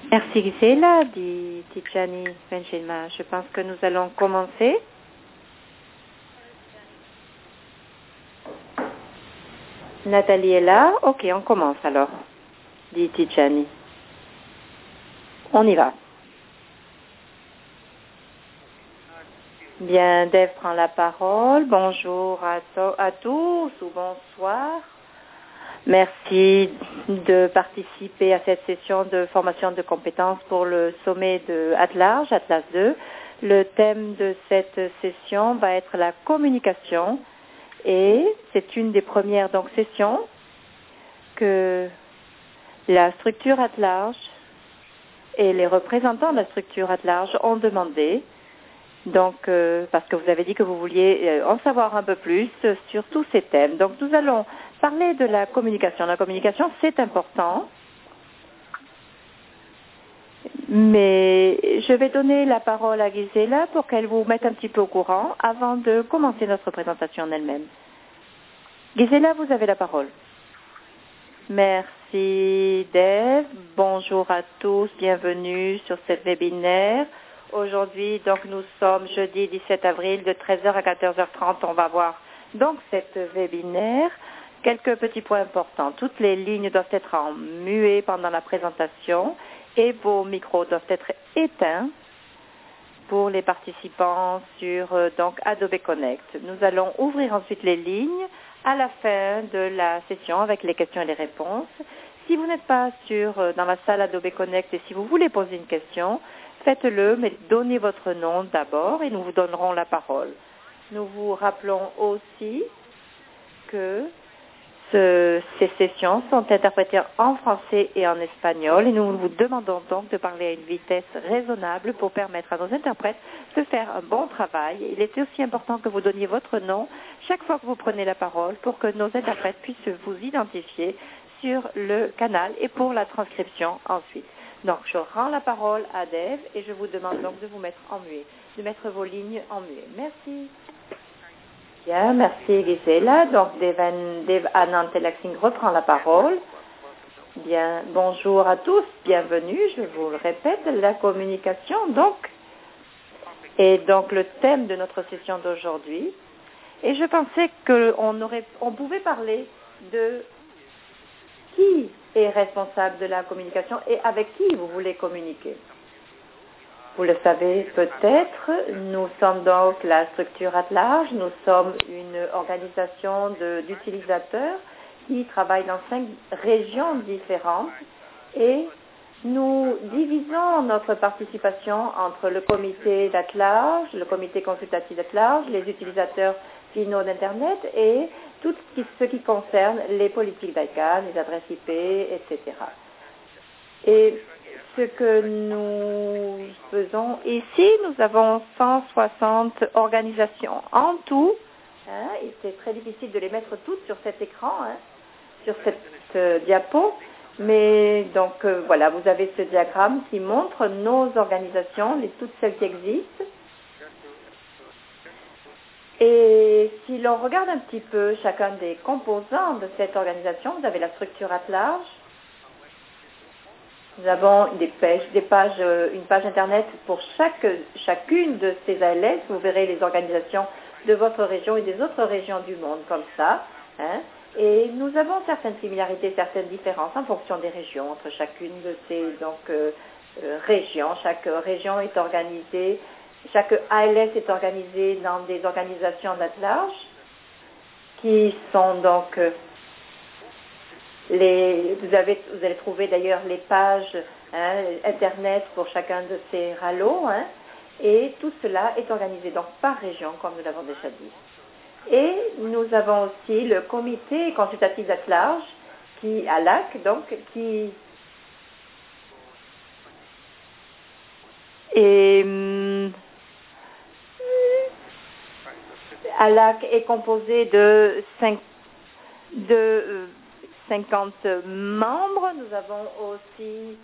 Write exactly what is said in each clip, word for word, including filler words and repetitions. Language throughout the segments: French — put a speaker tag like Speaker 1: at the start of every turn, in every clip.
Speaker 1: Merci Gisela, dit Tijani Benjelma. Je pense que nous allons commencer. Nathalie est là. Ok, on commence alors, dit Tijani. On y va. Bien, Dave prend la parole. Bonjour à, to- à tous ou bonsoir. Merci de participer à cette session de formation de compétences pour le sommet de At-Large, Atlas deux. Le thème de cette session va être la communication et c'est une des premières donc, sessions que la structure At-Large et les représentants de la structure At-Large ont demandé. Donc, euh, parce que vous avez dit que vous vouliez euh, en savoir un peu plus euh, sur tous ces thèmes. Donc, nous allons parler de la communication. La communication, c'est important. Mais je vais donner la parole à Gisela pour qu'elle vous mette un petit peu au courant avant de commencer notre présentation en elle-même. Gisela, vous avez la parole. Merci, Dave. Bonjour à tous. Bienvenue sur ce webinaire. Aujourd'hui, donc, nous sommes jeudi dix-sept avril de treize heures à quatorze heures trente. On va voir donc cet webinaire. Quelques petits points importants. Toutes les lignes doivent être en muet pendant la présentation et vos micros doivent être éteints pour les participants sur euh, donc Adobe Connect. Nous allons ouvrir ensuite les lignes à la fin de la session avec les questions et les réponses. Si vous n'êtes pas sur, euh, dans la salle Adobe Connect et si vous voulez poser une question, faites-le, mais donnez votre nom d'abord et nous vous donnerons la parole. Nous vous rappelons aussi que ce, ces sessions sont interprétées en français et en espagnol et nous vous demandons donc de parler à une vitesse raisonnable pour permettre à nos interprètes de faire un bon travail. Il est aussi important que vous donniez votre nom chaque fois que vous prenez la parole pour que nos interprètes puissent vous identifier sur le canal et pour la transcription ensuite. Donc, je rends la parole à Dave et je vous demande donc de vous mettre en muet, de mettre vos lignes en muet. Merci. Bien, merci Gisela. Donc, Dave, Dave Anand Telaxing reprend la parole. Bien, bonjour à tous, bienvenue, je vous le répète, la communication, donc, est donc le thème de notre session d'aujourd'hui. Et je pensais qu'on aurait, on pouvait parler de qui est responsable de la communication et avec qui vous voulez communiquer. Vous le savez peut-être, nous sommes donc la structure At-Large, nous sommes une organisation de, d'utilisateurs qui travaille dans cinq régions différentes et nous divisons notre participation entre le comité d'At-Large, le comité consultatif d'At-Large, les utilisateurs finaux d'Internet et tout ce qui concerne les politiques d'I C A N, les adresses I P, et cetera. Et ce que nous faisons ici, nous avons cent soixante organisations en tout, hein, et c'est très difficile de les mettre toutes sur cet écran, hein, sur cette euh, diapo, mais donc euh, voilà, vous avez ce diagramme qui montre nos organisations, les, toutes celles qui existent. Et si l'on regarde un petit peu chacun des composants de cette organisation, vous avez la structure At-Large. Nous avons des pages, des pages, une page Internet pour chaque, chacune de ces A L S. Vous verrez les organisations de votre région et des autres régions du monde comme ça. Hein. Et nous avons certaines similarités, certaines différences en fonction des régions, entre chacune de ces donc, euh, euh, régions. Chaque région est organisée, chaque A L S est organisée dans des organisations d'At-Large qui sont donc... Euh, Les, vous, avez, vous allez trouver d'ailleurs les pages hein, Internet pour chacun de ces R A L O, hein, et tout cela est organisé donc par région, comme nous l'avons déjà dit. Et nous avons aussi le comité consultatif d'At-Large, qui, à L A C, donc, qui est, hum, A L A C est composé de cinq, de euh, cinquante membres. Nous avons aussi,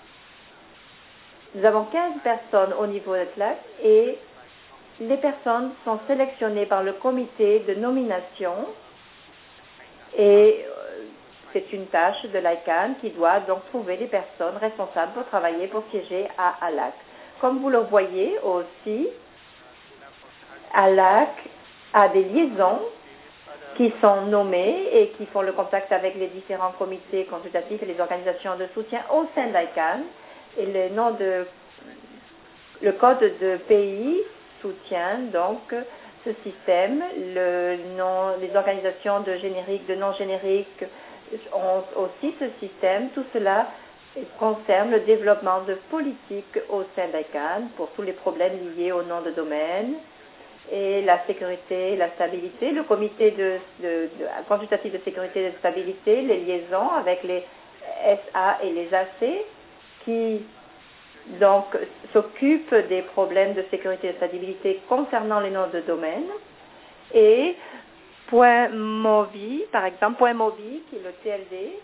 Speaker 1: nous avons quinze personnes au niveau de T L A C et les personnes sont sélectionnées par le comité de nomination et c'est une tâche de l'I C A N qui doit donc trouver les personnes responsables pour travailler, pour siéger à A L A C. Comme vous le voyez aussi, A L A C a des liaisons qui sont nommées et qui font le contact avec les différents comités consultatifs et les organisations de soutien au sein de l'I C A N. Et le nom de, le code de pays soutient donc ce système. Le nom, les organisations de générique, de non générique ont aussi ce système. Tout cela concerne le développement de politiques au sein de l'I C A N pour tous les problèmes liés au nom de domaine et la sécurité, la stabilité, le comité de, de, de consultatif de sécurité et de stabilité, les liaisons avec les S A et les A C qui donc s'occupent des problèmes de sécurité et de stabilité concernant les noms de domaine, et Point Mobi, par exemple, Point Mobi qui est le T L D,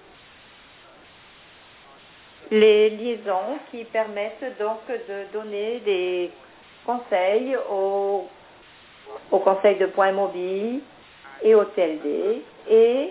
Speaker 1: les liaisons qui permettent donc de donner des conseils au, au conseil de Point Mobi et au T L D, et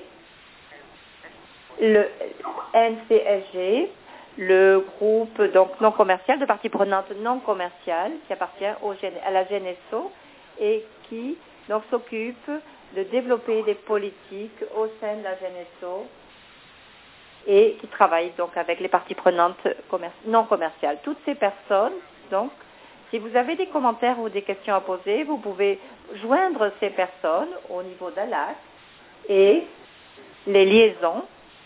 Speaker 1: le N C S G, le groupe donc non commercial, de parties prenantes non commerciales qui appartient au, à la G N S O et qui donc s'occupe de développer des politiques au sein de la G N S O et qui travaille donc avec les parties prenantes commer- non commerciales. Toutes ces personnes, donc, si vous avez des commentaires ou des questions à poser, vous pouvez joindre ces personnes au niveau d'A L A C et les liaisons.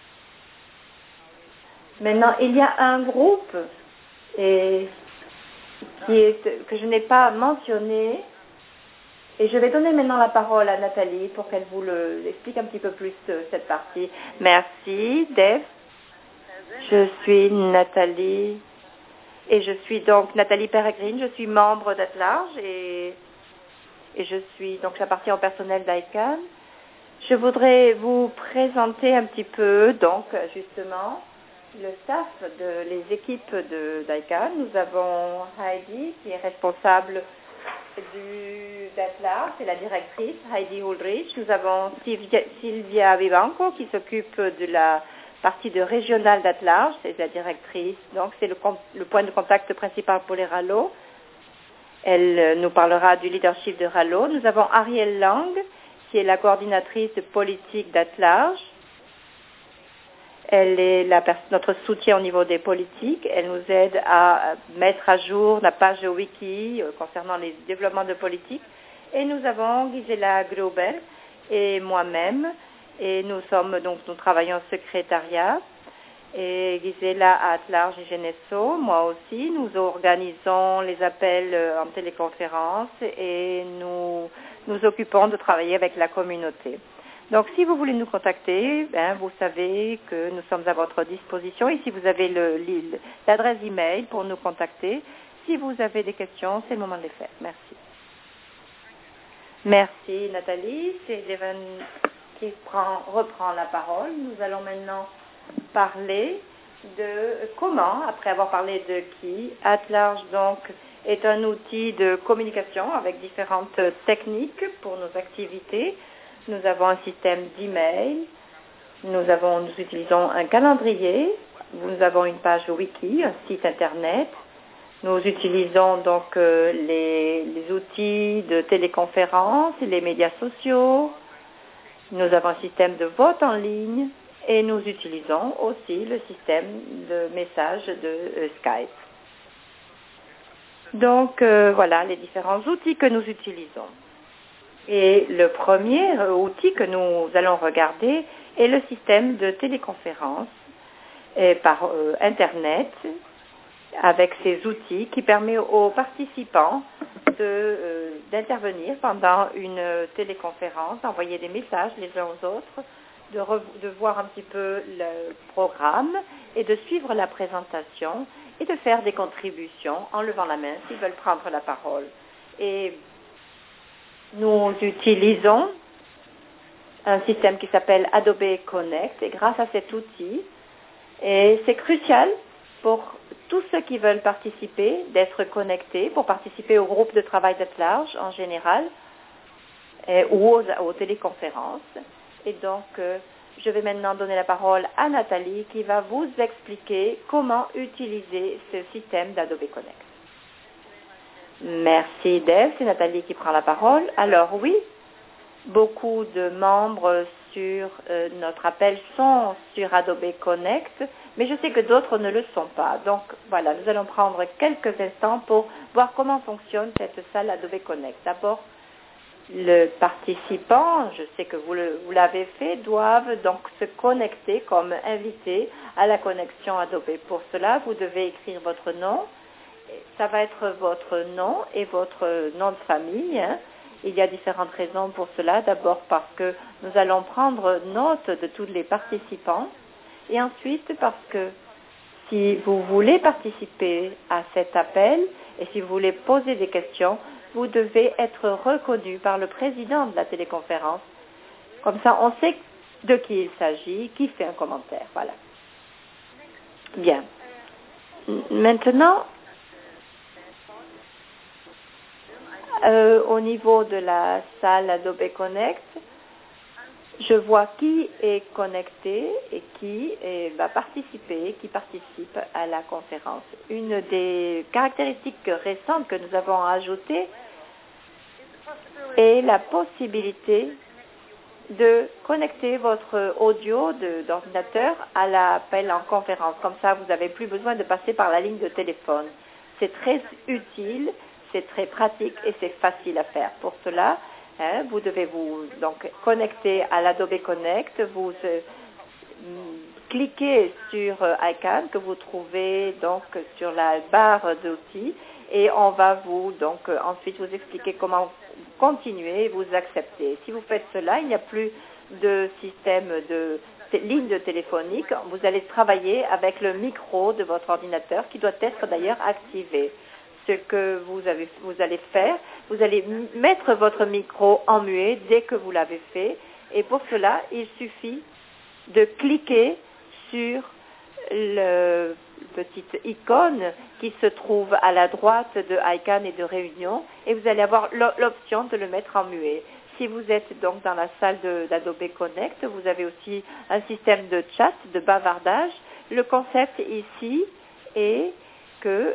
Speaker 1: Maintenant, il y a un groupe et, qui est, que je n'ai pas mentionné, et je vais donner maintenant la parole à Nathalie pour qu'elle vous le, explique un petit peu plus euh, cette partie. Merci, Dave. Je suis Nathalie, et je suis donc Nathalie Peregrine, je suis membre d'At-Large, et, et je suis, donc j'appartiens au personnel d'I C A N. Je voudrais vous présenter un petit peu, donc, justement, le staff, de, les équipes de d'I C A N. Nous avons Heidi, qui est responsable du d'At-Large, c'est la directrice, Heidi Ulrich. Nous avons Sylvia, Sylvia Vivanco, qui s'occupe de la partie de régionale d'At-Large, c'est la directrice, donc c'est le, le point de contact principal pour les R A L O. Elle euh, nous parlera du leadership de R A L O. Nous avons Ariel Lang, qui est la coordinatrice politique d'At-Large. Elle est la, notre soutien au niveau des politiques. Elle nous aide à mettre à jour la page wiki euh, concernant les développements de politique. Et nous avons Gisela Gruber et moi-même. Et nous sommes donc, nous travaillons au secrétariat. Et Gisela à At-Large et G N S O, moi aussi. Nous organisons les appels en téléconférence et nous nous occupons de travailler avec la communauté. Donc, si vous voulez nous contacter, ben, vous savez que nous sommes à votre disposition. Et si vous avez le, le, l'adresse email pour nous contacter, si vous avez des questions, c'est le moment de les faire. Merci. Merci, Nathalie. C'est Devon qui prend, reprend la parole. Nous allons maintenant parler de comment, après avoir parlé de qui, At-Large, donc, est un outil de communication avec différentes techniques pour nos activités. Nous avons un système d'email, nous avons, nous utilisons un calendrier, nous avons une page wiki, un site internet. Nous utilisons donc euh, les, les outils de téléconférence, les médias sociaux. Nous avons un système de vote en ligne et nous utilisons aussi le système de messages de euh, Skype. Donc euh, voilà les différents outils que nous utilisons. Et le premier outil que nous allons regarder est le système de téléconférence et par euh, Internet avec ces outils qui permet aux participants de, euh, d'intervenir pendant une téléconférence, d'envoyer des messages les uns aux autres, de, re, de voir un petit peu le programme et de suivre la présentation et de faire des contributions en levant la main s'ils veulent prendre la parole. Et nous utilisons un système qui s'appelle Adobe Connect et grâce à cet outil, et c'est crucial pour tous ceux qui veulent participer d'être connectés, pour participer au groupe de travail d'At-Large en général et, ou aux, aux téléconférences. Et donc, euh, je vais maintenant donner la parole à Nathalie qui va vous expliquer comment utiliser ce système d'Adobe Connect. Merci Dave, c'est Nathalie qui prend la parole. Alors oui, beaucoup de membres sur euh, notre appel sont sur Adobe Connect, mais je sais que d'autres ne le sont pas. Donc voilà, nous allons prendre quelques instants pour voir comment fonctionne cette salle Adobe Connect. D'abord, le participant, je sais que vous, le, vous l'avez fait, doivent donc se connecter comme invité à la connexion Adobe. Pour cela, vous devez écrire votre nom. Ça va être votre nom et votre nom de famille. Hein. Il y a différentes raisons pour cela. D'abord parce que nous allons prendre note de tous les participants. Et ensuite parce que si vous voulez participer à cet appel et si vous voulez poser des questions, vous devez être reconnu par le président de la téléconférence. Comme ça, on sait de qui il s'agit, qui fait un commentaire. Voilà. Bien. Maintenant, euh, au niveau de la salle Adobe Connect, je vois qui est connecté et qui est, va participer, qui participe à la conférence. Une des caractéristiques récentes que nous avons ajoutées est la possibilité de connecter votre audio de, d'ordinateur à l'appel en conférence. Comme ça, vous n'avez plus besoin de passer par la ligne de téléphone. C'est très utile, c'est très pratique et c'est facile à faire. Pour cela, Hein, vous devez vous donc connecter à l'Adobe Connect, vous euh, cliquez sur euh, Icon que vous trouvez donc sur la barre d'outils et on va vous donc euh, ensuite vous expliquer comment continuer et vous accepter. Si vous faites cela, il n'y a plus de système de t- ligne de téléphonique. Vous allez travailler avec le micro de votre ordinateur qui doit être d'ailleurs activé. Ce que vous, avez, vous allez faire, vous allez m- mettre votre micro en muet dès que vous l'avez fait. Et pour cela, il suffit de cliquer sur le petite icône qui se trouve à la droite de Icon et de Réunion et vous allez avoir l'option de le mettre en muet. Si vous êtes donc dans la salle de, d'Adobe Connect, vous avez aussi un système de chat, de bavardage. Le concept ici est que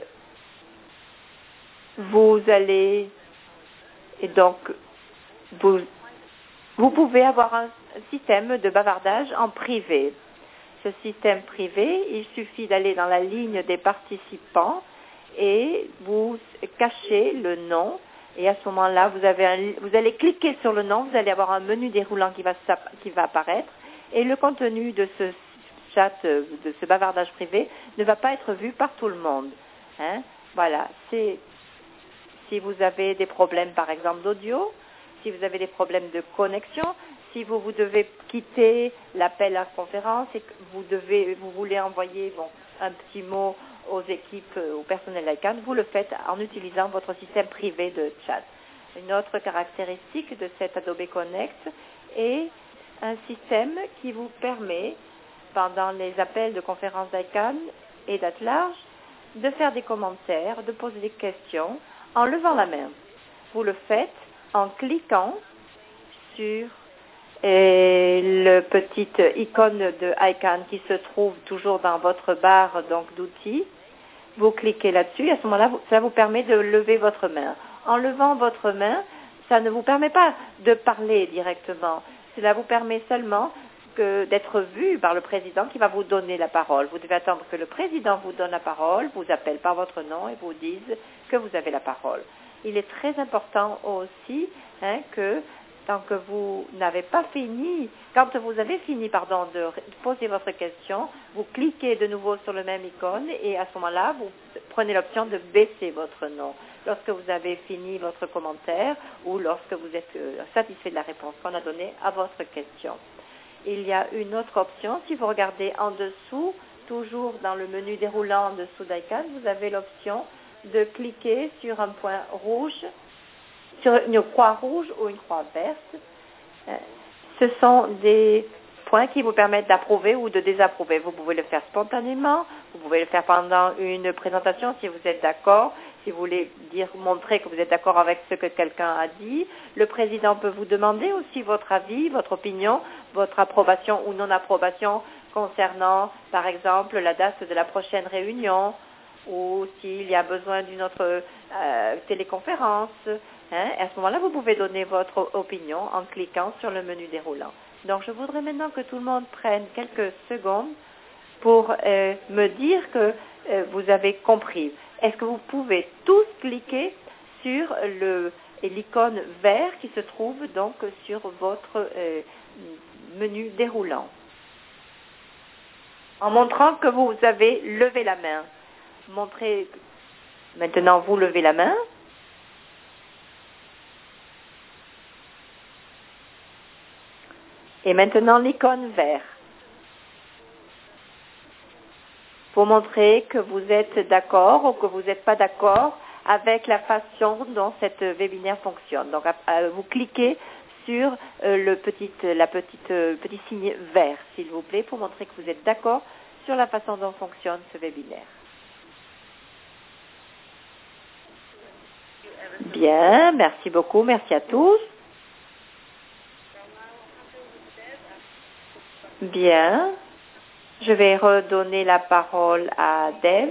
Speaker 1: vous allez, et donc, vous, vous pouvez avoir un système de bavardage en privé. Ce système privé, il suffit d'aller dans la ligne des participants et vous cachez le nom. Et à ce moment-là, vous, avez un, vous allez cliquer sur le nom, vous allez avoir un menu déroulant qui va, qui va apparaître. Et le contenu de ce chat, de ce bavardage privé, ne va pas être vu par tout le monde. Hein? Voilà, c'est... Si vous avez des problèmes, par exemple, d'audio, si vous avez des problèmes de connexion, si vous, vous devez quitter l'appel à conférence et que vous, devez, vous voulez envoyer bon, un petit mot aux équipes, au personnel Icon, vous le faites en utilisant votre système privé de chat. Une autre caractéristique de cet Adobe Connect est un système qui vous permet, pendant les appels de conférence d'Icon et d'Atlarge, de faire des commentaires, de poser des questions, en levant la main. Vous le faites en cliquant sur et le petit icône de Icon qui se trouve toujours dans votre barre donc d'outils. Vous cliquez là-dessus et à ce moment-là, ça vous permet de lever votre main. En levant votre main, ça ne vous permet pas de parler directement. Cela vous permet seulement que d'être vu par le président qui va vous donner la parole. Vous devez attendre que le président vous donne la parole, vous appelle par votre nom et vous dise que vous avez la parole. Il est très important aussi hein, que tant que vous n'avez pas fini, quand vous avez fini pardon, de poser votre question, vous cliquez de nouveau sur le même icône et à ce moment-là, vous prenez l'option de baisser votre nom. Lorsque vous avez fini votre commentaire ou lorsque vous êtes satisfait de la réponse qu'on a donnée à votre question. Il y a une autre option, si vous regardez en dessous, toujours dans le menu déroulant en dessous d'Icon, vous avez l'option de cliquer sur un point rouge, sur une croix rouge ou une croix verte. Ce sont des points qui vous permettent d'approuver ou de désapprouver. Vous pouvez le faire spontanément, vous pouvez le faire pendant une présentation si vous êtes d'accord. si vous voulez dire, montrer que vous êtes d'accord avec ce que quelqu'un a dit. Le président peut vous demander aussi votre avis, votre opinion, votre approbation ou non-approbation concernant, par exemple, la date de la prochaine réunion ou s'il y a besoin d'une autre euh, téléconférence. Hein. À ce moment-là, vous pouvez donner votre opinion en cliquant sur le menu déroulant. Donc, je voudrais maintenant que tout le monde prenne quelques secondes pour euh, me dire que euh, vous avez compris. Est-ce que vous pouvez tous cliquer sur le, l'icône vert qui se trouve donc sur votre euh, menu déroulant, en montrant que vous avez levé la main. Montrez, maintenant vous levez la main. Et maintenant l'icône vert. Pour montrer que vous êtes d'accord ou que vous n'êtes pas d'accord avec la façon dont cette webinaire fonctionne. Donc, vous cliquez sur le petit, la petite, petit signe vert, s'il vous plaît, pour montrer que vous êtes d'accord sur la façon dont fonctionne ce webinaire. Bien, merci beaucoup, merci à tous. Bien. Je vais redonner la parole à Dev.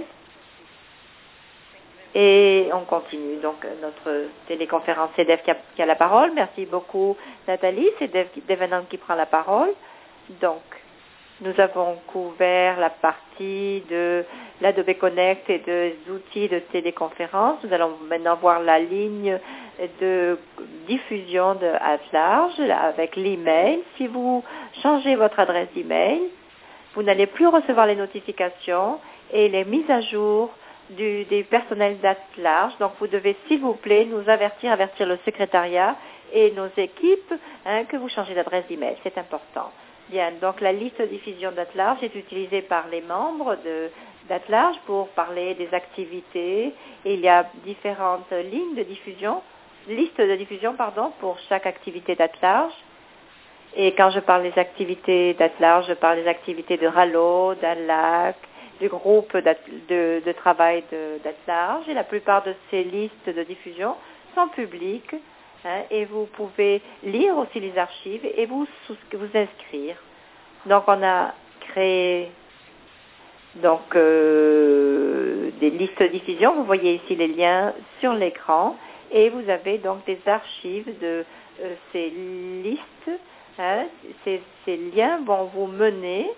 Speaker 1: Et on continue. Donc, notre téléconférence, c'est Dev qui a, qui a la parole. Merci beaucoup, Nathalie. C'est Dev, Dev Anand qui prend la parole. Donc, nous avons couvert la partie de l'Adobe Connect et des outils de téléconférence. Nous allons maintenant voir la ligne de diffusion de at large avec l'email. Si vous changez votre adresse email, vous n'allez plus recevoir les notifications et les mises à jour du, des personnels d'at large. Donc, vous devez, s'il vous plaît, nous avertir, avertir le secrétariat et nos équipes hein, que vous changez d'adresse d'email. C'est important. Bien, donc la liste de diffusion d'at large est utilisée par les membres de d'at large pour parler des activités. Et il y a différentes lignes de diffusion, listes de diffusion, pardon, pour chaque activité d'at large. Et quand je parle des activités d'at large, je parle des activités de Rallo, d'Alac, du groupe de, de travail d'at large. Et la plupart de ces listes de diffusion sont publiques. Hein, et vous pouvez lire aussi les archives et vous, vous inscrire. Donc, on a créé donc, euh, des listes de diffusion. Vous voyez ici les liens sur l'écran. Et vous avez donc des archives de euh, ces listes. Hein, ces, ces liens vont vous mener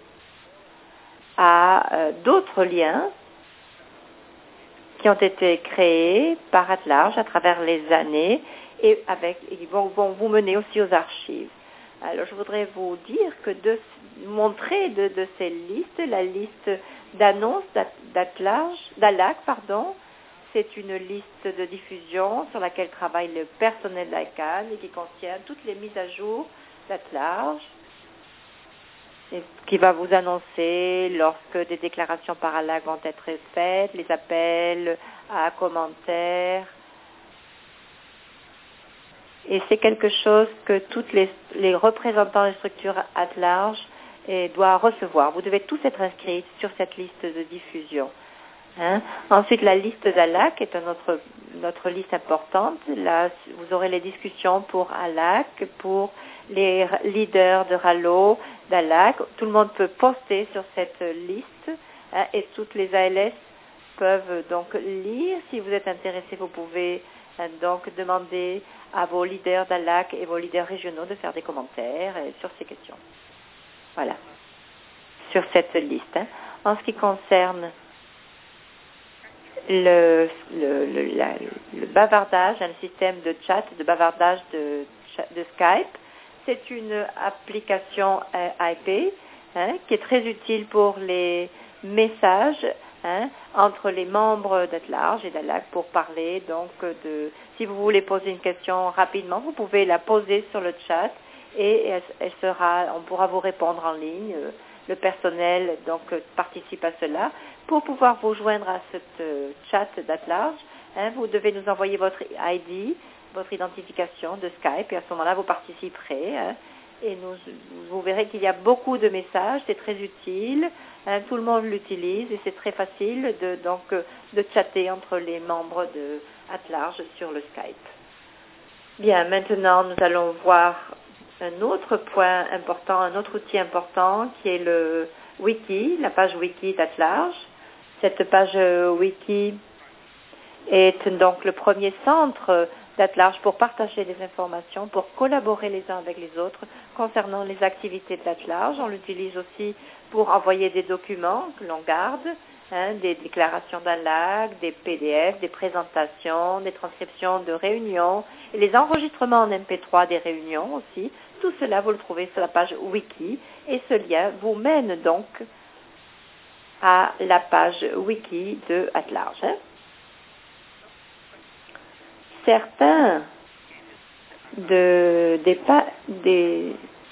Speaker 1: à euh, d'autres liens qui ont été créés par at large à travers les années et avec, ils vont, vont vous mener aussi aux archives. Alors, je voudrais vous dire que de montrer de, de ces listes, la liste d'annonces d'at large, d'Alac, pardon, c'est une liste de diffusion sur laquelle travaille le personnel d'I C A N et qui contient toutes les mises à jour d'at large, et qui va vous annoncer lorsque des déclarations par Alac vont être faites, les appels à commentaires. Et c'est quelque chose que tous les, les représentants des structures at large eh, doivent recevoir. Vous devez tous être inscrits sur cette liste de diffusion. Hein? Ensuite, la liste d'Alac est notre, notre liste importante. Là, vous aurez les discussions pour Alac, pour les leaders de Rallo, d'Alac. Tout le monde peut poster sur cette liste hein, et toutes les A L S peuvent donc lire. Si vous êtes intéressé, vous pouvez hein, donc demander à vos leaders d'Alac et vos leaders régionaux de faire des commentaires euh, sur ces questions. Voilà, sur cette liste. Hein. En ce qui concerne le, le, le, la, le bavardage, un système de chat, de bavardage de, de Skype, c'est une application euh, I P hein, qui est très utile pour les messages hein, entre les membres d'at large et d'Alac pour parler. Donc, de, si vous voulez poser une question rapidement, vous pouvez la poser sur le chat et elle, elle sera, on pourra vous répondre en ligne. Le personnel donc participe à cela. Pour pouvoir vous joindre à cette euh, chat d'at large, hein, vous devez nous envoyer votre I D, votre identification de Skype, et à ce moment-là, vous participerez. Hein, et nous, vous verrez qu'il y a beaucoup de messages, c'est très utile, hein, tout le monde l'utilise et c'est très facile de, donc, de chatter entre les membres de At-Large sur le Skype. Bien, maintenant nous allons voir un autre point important, un autre outil important qui est le wiki, la page wiki d'At-Large. Cette page wiki est donc le premier centre d'At-Large pour partager des informations, pour collaborer les uns avec les autres concernant les activités d'At-Large. On l'utilise aussi pour envoyer des documents que l'on garde, hein, des déclarations d'A L A C, des P D F, des présentations, des transcriptions de réunions, et les enregistrements en M P trois des réunions aussi. Tout cela, vous le trouvez sur la page wiki, et ce lien vous mène donc à la page wiki de At-Large. Hein. Certains de, des, des...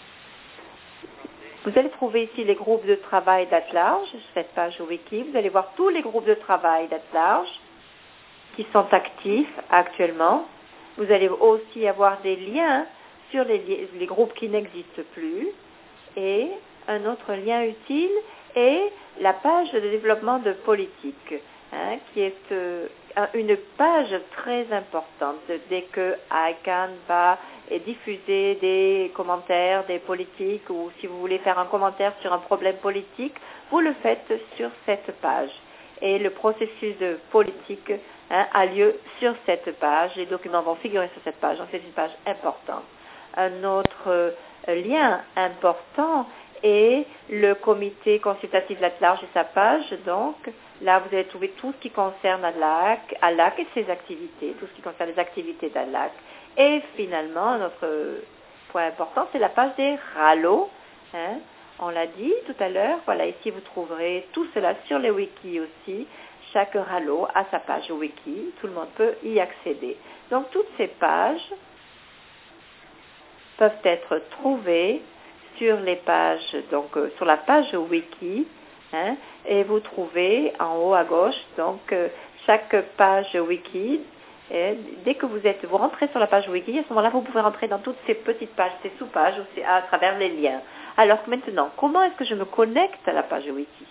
Speaker 1: Vous allez trouver ici les groupes de travail d'At-Large, cette page wiki. Vous allez voir tous les groupes de travail d'At-Large qui sont actifs actuellement. Vous allez aussi avoir des liens sur les, les groupes qui n'existent plus. Et un autre lien utile est la page de développement de politique, hein, qui est euh, une page très importante. Dès que I C A N va diffuser des commentaires, des politiques, ou si vous voulez faire un commentaire sur un problème politique, vous le faites sur cette page. Et le processus de politique hein, a lieu sur cette page. Les documents vont figurer sur cette page. Donc c'est une page importante. Un autre euh, lien important est le comité consultatif d'At-Large et sa page. Donc, là, vous allez trouver tout ce qui concerne A L A C, A L A C et ses activités, tout ce qui concerne les activités d'A L A C. Et finalement, notre point important, c'est la page des R A L O. Hein. On l'a dit tout à l'heure. Voilà, ici, vous trouverez tout cela sur les wikis aussi. Chaque R A L O a sa page wiki. Tout le monde peut y accéder. Donc, toutes ces pages peuvent être trouvées sur les pages, donc euh, sur la page wiki, hein, et vous trouvez en haut à gauche, donc euh, chaque page wiki. Et dès que vous êtes, vous rentrez sur la page wiki, à ce moment-là, vous pouvez rentrer dans toutes ces petites pages, ces sous-pages, ou à travers les liens. Alors maintenant, comment est-ce que je me connecte à la page wiki?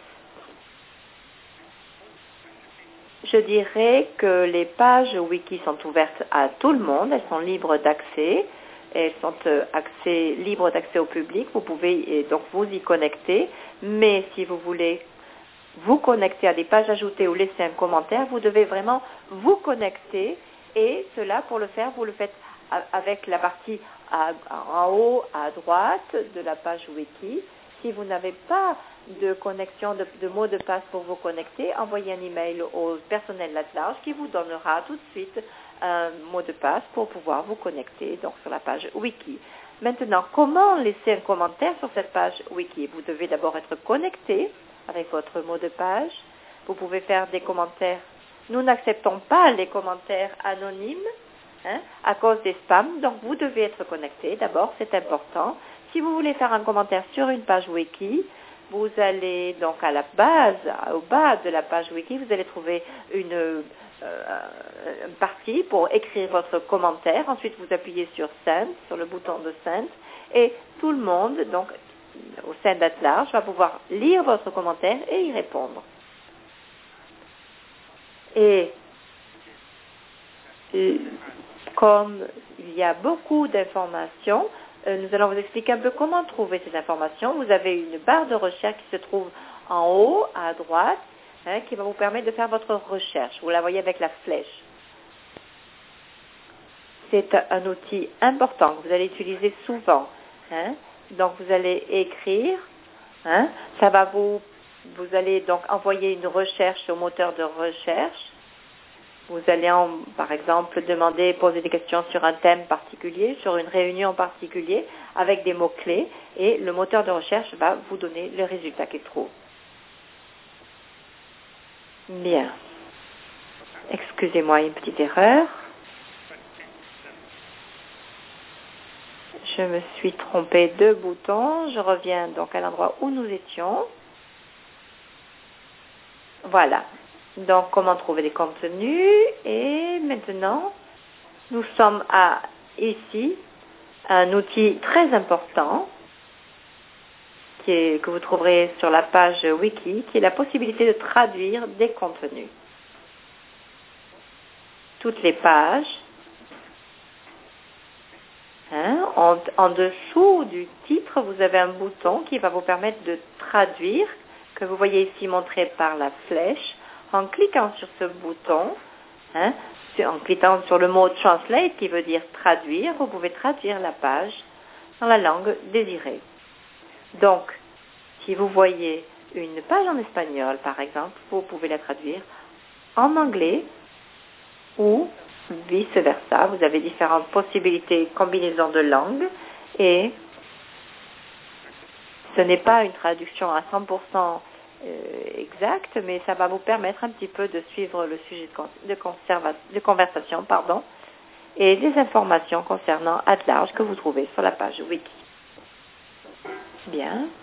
Speaker 1: Je dirais que les pages wiki sont ouvertes à tout le monde, elles sont libres d'accès. Elles sont accès, libres d'accès au public. Vous pouvez donc vous y connecter. Mais si vous voulez vous connecter à des pages ajoutées ou laisser un commentaire, vous devez vraiment vous connecter. Et cela, pour le faire, vous le faites avec la partie à, en haut à droite de la page wiki. Si vous n'avez pas de connexion, de, de mot de passe pour vous connecter, envoyez un email au personnel d'At-Large qui vous donnera tout de suite un mot de passe pour pouvoir vous connecter donc sur la page wiki. Maintenant, comment laisser un commentaire sur cette page wiki? Vous devez d'abord être connecté avec votre mot de page. Vous pouvez faire des commentaires. Nous n'acceptons pas les commentaires anonymes hein, à cause des spams, donc vous devez être connecté. D'abord, c'est important. Si vous voulez faire un commentaire sur une page wiki, vous allez donc à la base, au bas de la page wiki, vous allez trouver une, euh, une partie pour écrire votre commentaire. Ensuite, vous appuyez sur Send, sur le bouton de Send, et tout le monde, donc au sein d'At-Large, va pouvoir lire votre commentaire et y répondre. Et comme il y a beaucoup d'informations, nous allons vous expliquer un peu comment trouver ces informations. Vous avez une barre de recherche qui se trouve en haut, à droite, hein, qui va vous permettre de faire votre recherche. Vous la voyez avec la flèche. C'est un outil important que vous allez utiliser souvent. Hein. Donc, vous allez écrire. Hein, ça va vous, vous allez donc envoyer une recherche au moteur de recherche. Vous allez, en, par exemple, demander, poser des questions sur un thème particulier, sur une réunion en particulier, avec des mots-clés, et le moteur de recherche va vous donner le résultat qu'il trouve. Bien. Excusez-moi, une petite erreur. Je me suis trompée de bouton. Je reviens donc à l'endroit où nous étions. Voilà. Donc, comment trouver des contenus. Et maintenant, nous sommes à ici, un outil très important qui est, que vous trouverez sur la page Wiki, qui est la possibilité de traduire des contenus. Toutes les pages, hein, en, en dessous du titre, vous avez un bouton qui va vous permettre de traduire, que vous voyez ici montré par la flèche. En cliquant sur ce bouton, hein, en cliquant sur le mot « Translate » qui veut dire « traduire », vous pouvez traduire la page dans la langue désirée. Donc, si vous voyez une page en espagnol, par exemple, vous pouvez la traduire en anglais ou vice-versa. Vous avez différentes possibilités, combinaisons de langues, et ce n'est pas une traduction à cent pour cent Euh, exact, mais ça va vous permettre un petit peu de suivre le sujet de, con- de, conserva- de conversation pardon, et des informations concernant at large que vous trouvez sur la page Wiki. Bien.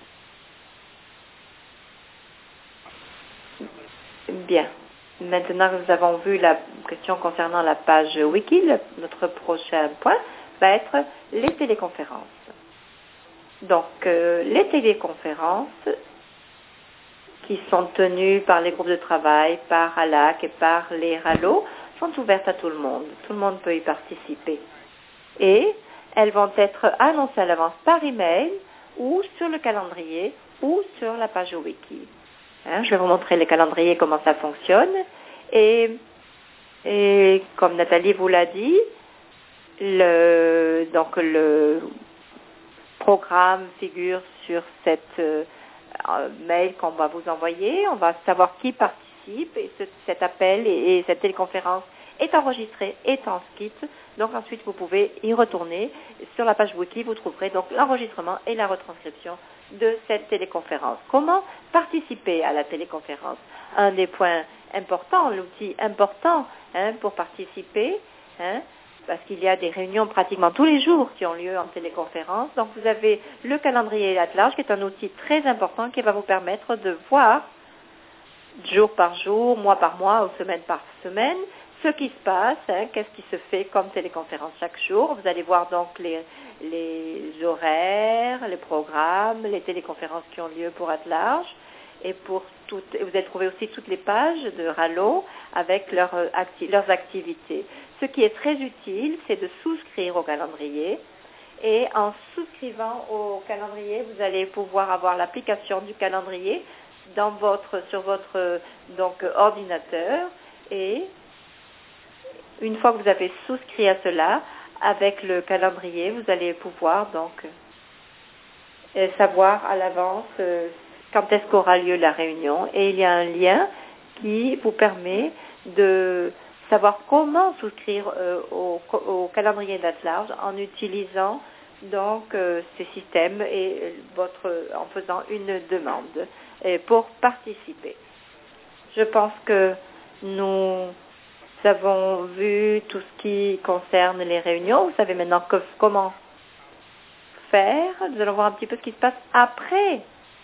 Speaker 1: Bien. Maintenant que nous avons vu la question concernant la page Wiki, le, notre prochain point va être les téléconférences. Donc, euh, les téléconférences qui sont tenues par les groupes de travail, par A L A C et par les R A L O, sont ouvertes à tout le monde. Tout le monde peut y participer. Et elles vont être annoncées à l'avance par email ou sur le calendrier ou sur la page Wiki. Hein, je vais vous montrer le calendrier, comment ça fonctionne. Et, et comme Nathalie vous l'a dit, le, donc le programme figure sur cette euh, mail qu'on va vous envoyer. On va savoir qui participe et ce, cet appel et, et cette téléconférence est enregistrée, est transcrite. Donc ensuite vous pouvez y retourner. Sur la page Wiki, vous trouverez donc l'enregistrement et la retranscription de cette téléconférence. Comment participer à la téléconférence? Un des points importants, l'outil important hein, pour participer, hein, parce qu'il y a des réunions pratiquement tous les jours qui ont lieu en téléconférence. Donc vous avez le calendrier at large qui est un outil très important qui va vous permettre de voir jour par jour, mois par mois ou semaine par semaine ce qui se passe, hein, qu'est-ce qui se fait comme téléconférence chaque jour. Vous allez voir donc les, les horaires, les programmes, les téléconférences qui ont lieu pour at large. Et pour toutes, vous allez trouver aussi toutes les pages de R A L O avec leur, acti, leurs activités. Ce qui est très utile, c'est de souscrire au calendrier. Et en souscrivant au calendrier, vous allez pouvoir avoir l'application du calendrier dans votre, sur votre donc, ordinateur. Et une fois que vous avez souscrit à cela, avec le calendrier, vous allez pouvoir donc euh, savoir à l'avance euh, quand est-ce qu'aura lieu la réunion. Et il y a un lien qui vous permet de savoir comment souscrire euh, au, au calendrier d'at large en utilisant donc euh, ces systèmes et euh, votre en faisant une demande euh, pour participer. Je pense que nous avons vu tout ce qui concerne les réunions. Vous savez maintenant que, comment faire. Nous allons voir un petit peu ce qui se passe après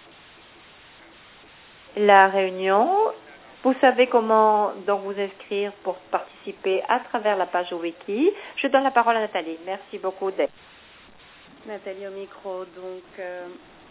Speaker 1: la réunion. Vous savez comment donc vous inscrire pour participer à travers la page Wiki. Je donne la parole à Nathalie. Merci beaucoup.
Speaker 2: Nathalie au micro. Donc, euh,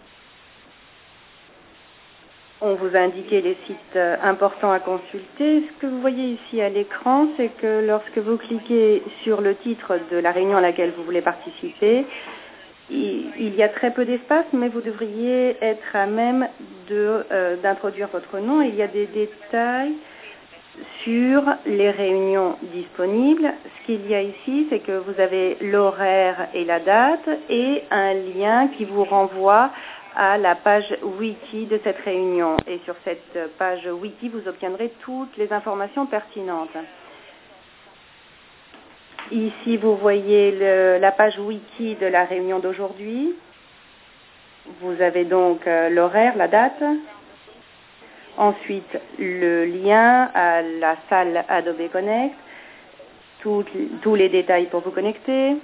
Speaker 2: on vous a indiqué les sites euh, importants à consulter. Ce que vous voyez ici à l'écran, c'est que lorsque vous cliquez sur le titre de la réunion à laquelle vous voulez participer, il, il y a très peu d'espace, mais vous devriez être à même de, euh, d'introduire votre nom. Il y a des détails sur les réunions disponibles. Ce qu'il y a ici, c'est que vous avez l'horaire et la date et un lien qui vous renvoie à la page Wiki de cette réunion. Et sur cette page Wiki, vous obtiendrez toutes les informations pertinentes. Ici, vous voyez le, la page Wiki de la réunion d'aujourd'hui. Vous avez donc euh, l'horaire, la date. Ensuite, le lien à la salle Adobe Connect, tout, tous les détails pour vous connecter,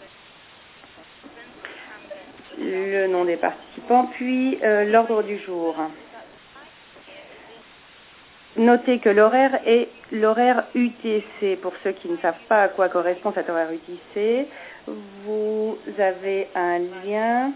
Speaker 2: le nom des participants, puis euh, l'ordre du jour. notez que l'horaire est l'horaire U T C. Pour ceux qui ne savent pas à quoi correspond cet horaire U T C, vous avez un lien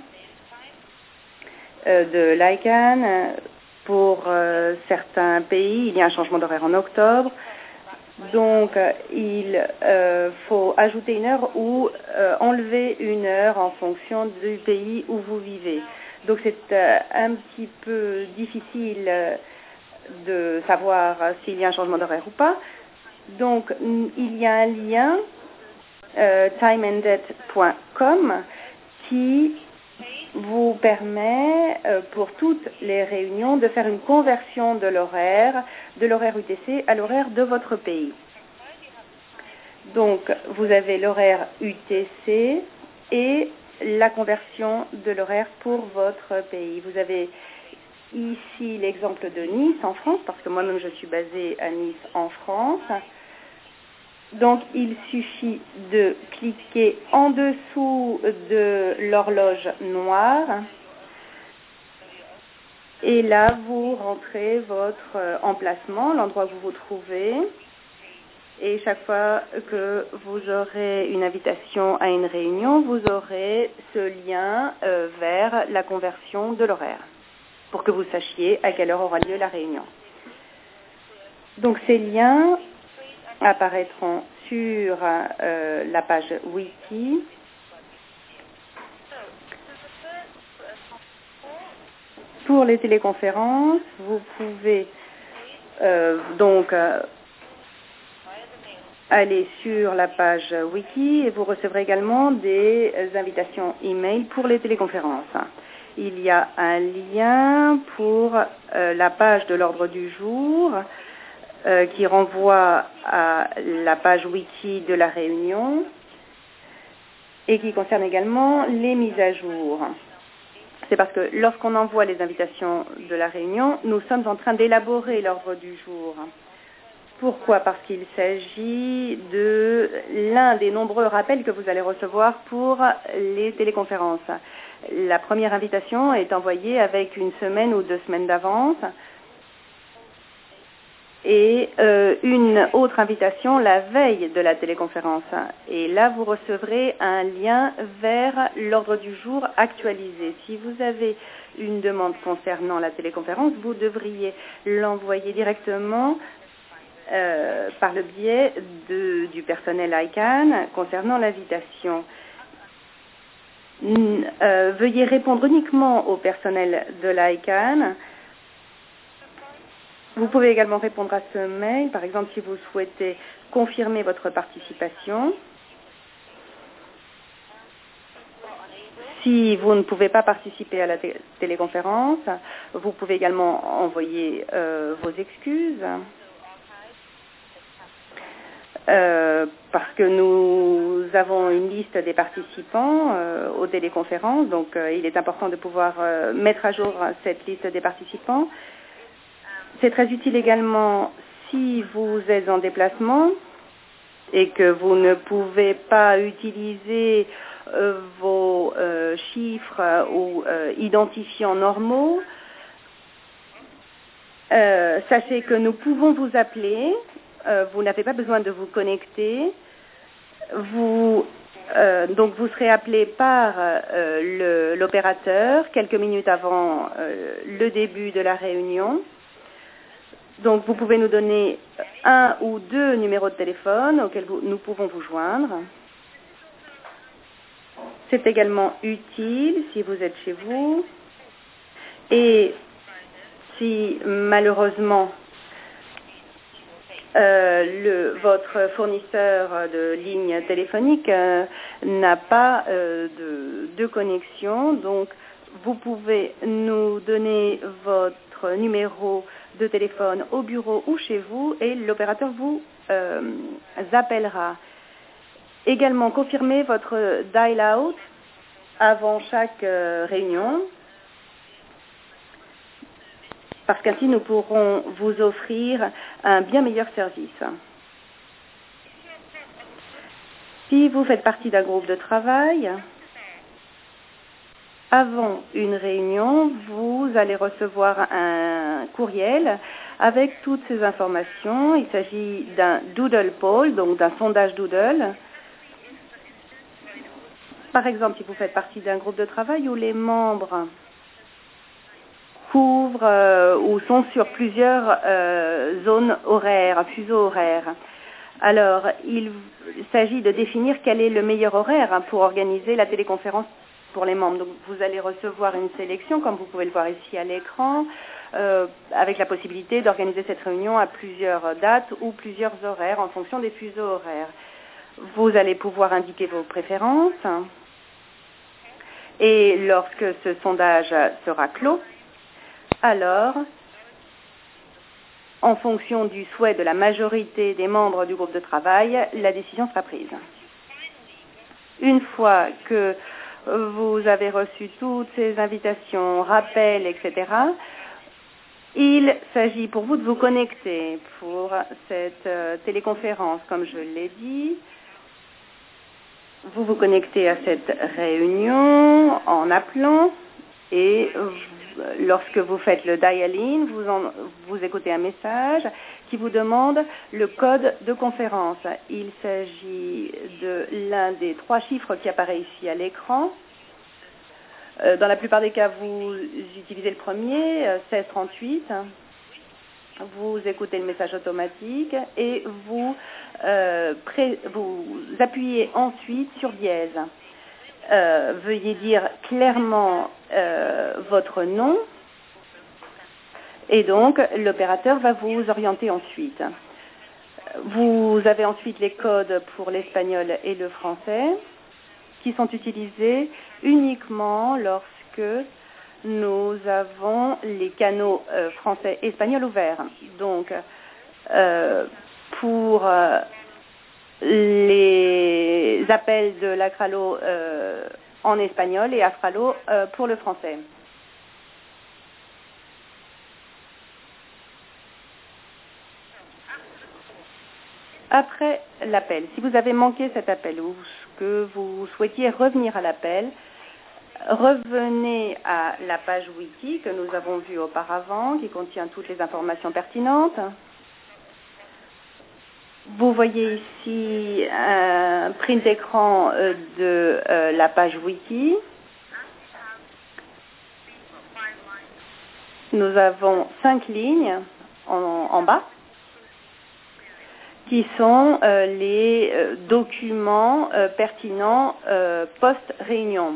Speaker 2: euh, de l'I C A N. Pour euh, certains pays, il y a un changement d'horaire en octobre. Donc, euh, il euh, faut ajouter une heure ou euh, enlever une heure en fonction du pays où vous vivez. Donc, c'est euh, un petit peu difficile euh, de savoir s'il y a un changement d'horaire ou pas. Donc, il y a un lien, euh, time and date point com, qui vous permet, euh, pour toutes les réunions, de faire une conversion de l'horaire, de l'horaire U T C à l'horaire de votre pays. Donc, vous avez l'horaire U T C et la conversion de l'horaire pour votre pays. Vous avez ici l'exemple de Nice en France, parce que moi-même je suis basée à Nice en France. Donc, il suffit de cliquer en dessous de l'horloge noire et là, vous rentrez votre emplacement, l'endroit où vous vous trouvez. Et chaque fois que vous aurez une invitation à une réunion, vous aurez ce lien euh, vers la conversion de l'horaire pour que vous sachiez à quelle heure aura lieu la réunion. Donc, ces liens apparaîtront sur euh, la page wiki. Pour les téléconférences, vous pouvez euh, donc euh, aller sur la page wiki et vous recevrez également des invitations email pour les téléconférences. Il y a un lien pour euh, la page de l'ordre du jour Euh, qui renvoie à la page wiki de la réunion et qui concerne également les mises à jour. C'est parce que lorsqu'on envoie les invitations de la réunion, nous sommes en train d'élaborer l'ordre du jour. Pourquoi? Parce qu'il s'agit de l'un des nombreux rappels que vous allez recevoir pour les téléconférences. La première invitation est envoyée avec une semaine ou deux semaines d'avance. Et euh, une autre invitation la veille de la téléconférence. Et là, vous recevrez un lien vers l'ordre du jour actualisé. Si vous avez une demande concernant la téléconférence, vous devriez l'envoyer directement euh, par le biais de, du personnel I C A N concernant l'invitation. Euh, veuillez répondre uniquement au personnel de l'I C A N. Vous pouvez également répondre à ce mail, par exemple si vous souhaitez confirmer votre participation. Si vous ne pouvez pas participer à la té- téléconférence, vous pouvez également envoyer euh, vos excuses. Euh, parce que nous avons une liste des participants euh, aux téléconférences, donc euh, il est important de pouvoir euh, mettre à jour cette liste des participants. C'est très utile également si vous êtes en déplacement et que vous ne pouvez pas utiliser euh, vos euh, chiffres ou euh, identifiants normaux. Euh, sachez que nous pouvons vous appeler. Euh, vous n'avez pas besoin de vous connecter. Vous, euh, donc vous serez appelé par euh, le, l'opérateur quelques minutes avant euh, le début de la réunion. Donc, vous pouvez nous donner un ou deux numéros de téléphone auxquels vous, nous pouvons vous joindre. C'est également utile si vous êtes chez vous. Et si, malheureusement, euh, le, votre fournisseur de ligne téléphonique euh, n'a pas euh, de, de connexion, donc vous pouvez nous donner votre numéro de téléphone au bureau ou chez vous et l'opérateur vous euh, appellera. Également, confirmez votre dial-out avant chaque euh, réunion, parce qu'ainsi nous pourrons vous offrir un bien meilleur service. Si vous faites partie d'un groupe de travail, avant une réunion, vous allez recevoir un courriel Avec toutes ces informations, il s'agit d'un doodle poll, donc d'un sondage doodle. Par exemple, si vous faites partie d'un groupe de travail où les membres couvrent euh, ou sont sur plusieurs euh, zones horaires, fuseaux horaires, alors il s'agit de définir quel est le meilleur horaire hein, pour organiser la téléconférence pour les membres. Donc, vous allez recevoir une sélection, comme vous pouvez le voir ici à l'écran, euh, avec la possibilité d'organiser cette réunion à plusieurs dates ou plusieurs horaires en fonction des fuseaux horaires. Vous allez pouvoir indiquer vos préférences et lorsque ce sondage sera clos, alors, en fonction du souhait de la majorité des membres du groupe de travail, la décision sera prise. Une fois que vous avez reçu toutes ces invitations, rappels, et cetera, il s'agit pour vous de vous connecter pour cette euh, téléconférence, comme je l'ai dit. Vous vous connectez à cette réunion en appelant et lorsque vous faites le dial-in, vous, en, vous écoutez un message qui vous demande le code de conférence. Il s'agit de l'un des trois chiffres qui apparaît ici à l'écran. Euh, dans la plupart des cas, vous utilisez le premier, euh, seize trente-huit. Vous écoutez le message automatique et vous, euh, pré, vous appuyez ensuite sur dièse. Euh, veuillez dire clairement euh, votre nom et donc l'opérateur va vous orienter ensuite. Vous avez ensuite les codes pour l'espagnol et le français qui sont utilisés uniquement lorsque nous avons les canaux euh, français et espagnol ouverts. Donc, euh, pour euh, les appels de l'Acralo euh, en espagnol et Afralo euh, pour le français. Après l'appel, si vous avez manqué cet appel ou que vous souhaitiez revenir à l'appel, revenez à la page wiki que nous avons vue auparavant, qui contient toutes les informations pertinentes. Vous voyez ici un print d'écran de euh, la page wiki. Nous avons cinq lignes en, en bas qui sont euh, les euh, documents euh, pertinents euh, post-réunion.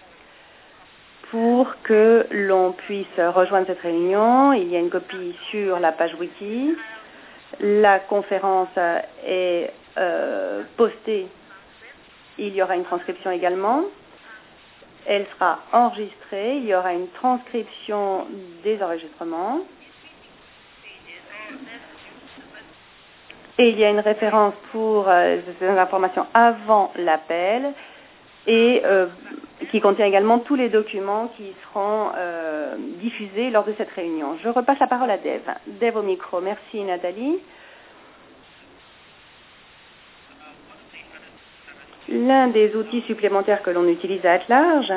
Speaker 2: Pour que l'on puisse rejoindre cette réunion, il y a une copie sur la page wiki. La conférence est euh, postée. Il y aura une transcription également. Elle sera enregistrée. Il y aura une transcription des enregistrements. Et il y a une référence pour euh, ces informations avant l'appel et euh, qui contient également tous les documents qui seront euh, diffusés lors de cette réunion. Je repasse la parole à Dev. Dev au micro. Merci Nathalie. L'un des outils supplémentaires que l'on utilise à At-Large,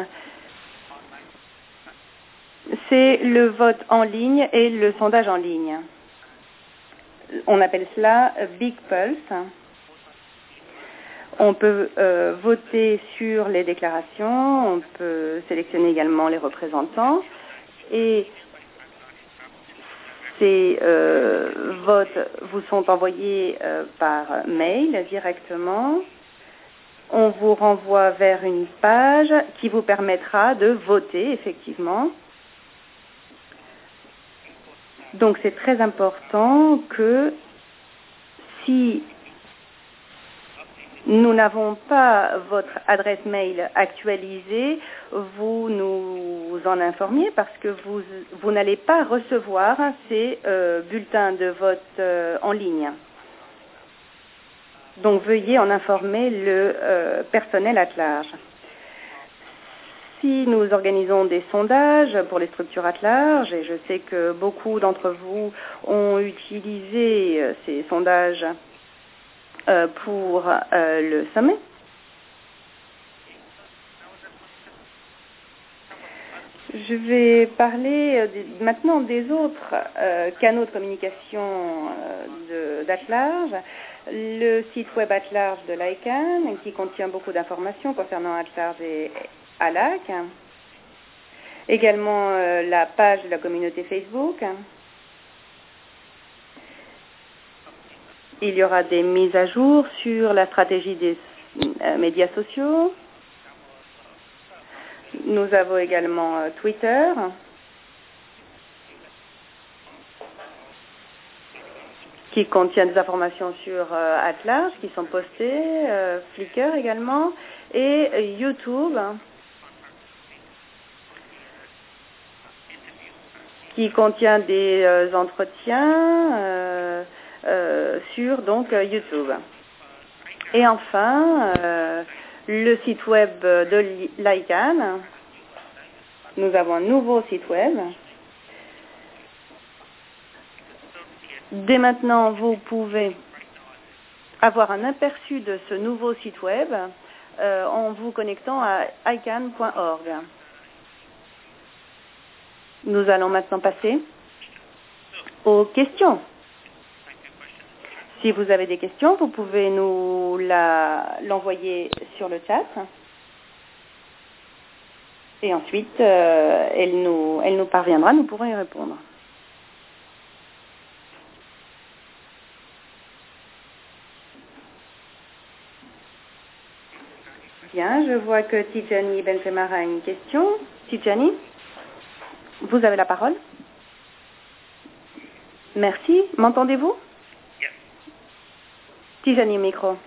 Speaker 2: c'est le vote en ligne et le sondage en ligne. On appelle cela Big Pulse. On peut euh, voter sur les déclarations, on peut sélectionner également les représentants et ces euh, votes vous sont envoyés euh, par mail directement. On vous renvoie vers une page qui vous permettra de voter effectivement. Donc c'est très important que si nous n'avons pas votre adresse mail actualisée, vous nous en informiez parce que vous, vous n'allez pas recevoir ces euh, bulletins de vote euh, en ligne. Donc veuillez en informer le euh, personnel At-Large. Si nous organisons des sondages pour les structures At-Large, et je sais que beaucoup d'entre vous ont utilisé euh, ces sondages Euh, pour euh, le sommet. Je vais parler euh, des- maintenant des autres euh, canaux de communication euh, de- d'At-Large. Le site web At-Large de l'I C A N, qui contient beaucoup d'informations concernant At-Large et A L A C. Également euh, la page de la communauté Facebook. Il y aura des mises à jour sur la stratégie des euh, médias sociaux. Nous avons également euh, Twitter. Qui contient des informations sur euh, At-Large qui sont postées, euh, Flickr également, et euh, YouTube qui contient des euh, entretiens euh, euh, sur donc euh, YouTube. Et enfin, euh, le site web de l'I C A N. Nous avons un nouveau site web. Dès maintenant, vous pouvez avoir un aperçu de ce nouveau site web euh, en vous connectant à i C A N point org. Nous allons maintenant passer aux questions. Si vous avez des questions, vous pouvez nous la, l'envoyer sur le chat. Et ensuite, euh, elle, nous, elle nous parviendra, nous pourrons y répondre. Bien, je vois que Tijani Benzemar a une question. Tijani, vous avez la parole. Merci. M'entendez-vous?
Speaker 3: Yes.
Speaker 2: Tijani, micro.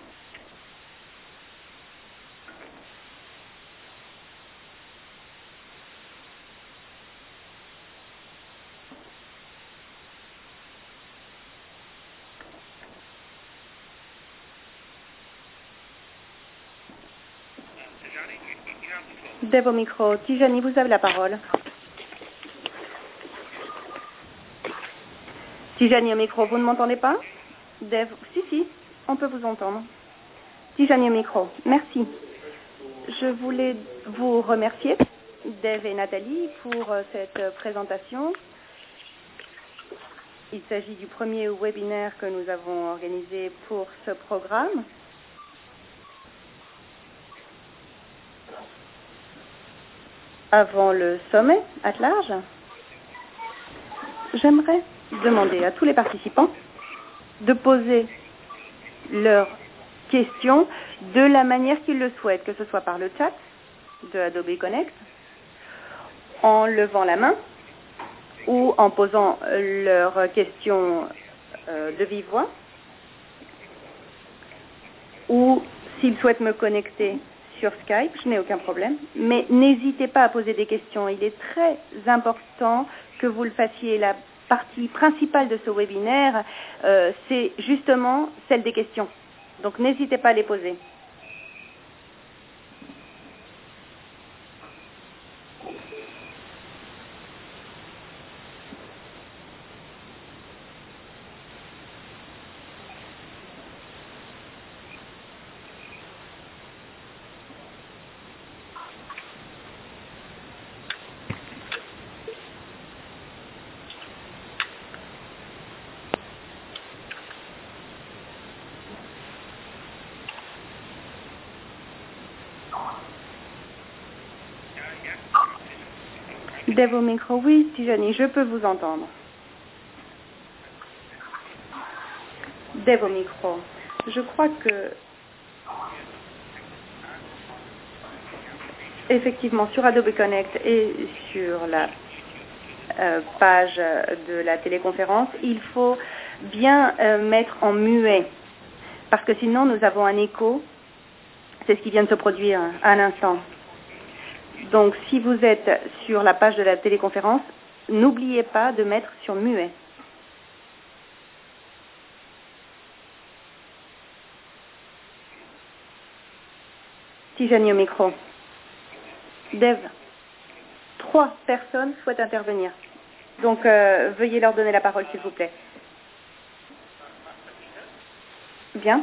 Speaker 2: Dev au micro. Tijani, vous avez la parole. Tijani au micro, vous ne m'entendez pas? Dev, si, si, on peut vous entendre. Tijani au micro, merci. Je voulais vous remercier, Dev et Nathalie, pour cette présentation. Il s'agit du premier webinaire que nous avons organisé pour ce programme. Avant le sommet At-Large, j'aimerais demander à tous les participants de poser leurs questions de la manière qu'ils le souhaitent, que ce soit par le chat de Adobe Connect, en levant la main ou en posant leurs questions euh, de vive voix, ou s'ils souhaitent me connecter sur Skype, je n'ai aucun problème, mais n'hésitez pas à poser des questions. Il est très important que vous le fassiez. La partie principale de ce webinaire, euh, c'est justement celle des questions. Donc n'hésitez pas à les poser. Dev au micro, oui, Tijani, je peux vous entendre. Dev au micro, je crois que effectivement sur Adobe Connect et sur la euh, page de la téléconférence, il faut bien euh, mettre en muet, parce que sinon nous avons un écho. C'est ce qui vient de se produire à l'instant. Donc, si vous êtes sur la page de la téléconférence, n'oubliez pas de mettre sur muet. Tijani au micro. Dev, trois personnes souhaitent intervenir. Donc, euh, veuillez leur donner la parole, s'il vous plaît. Bien.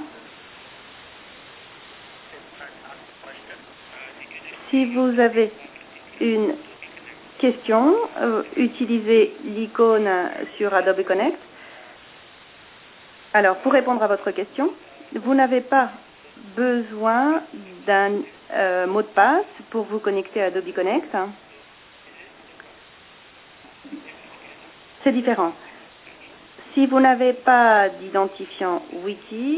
Speaker 2: Si vous avez une question, euh, utilisez l'icône sur Adobe Connect. Alors, pour répondre à votre question, vous n'avez pas besoin d'un euh, mot de passe pour vous connecter à Adobe Connect. C'est différent. Si vous n'avez pas d'identifiant Wiki,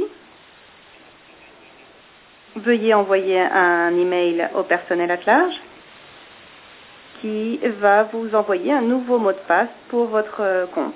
Speaker 2: veuillez envoyer un email au personnel at large qui va vous envoyer un nouveau mot de passe pour votre compte.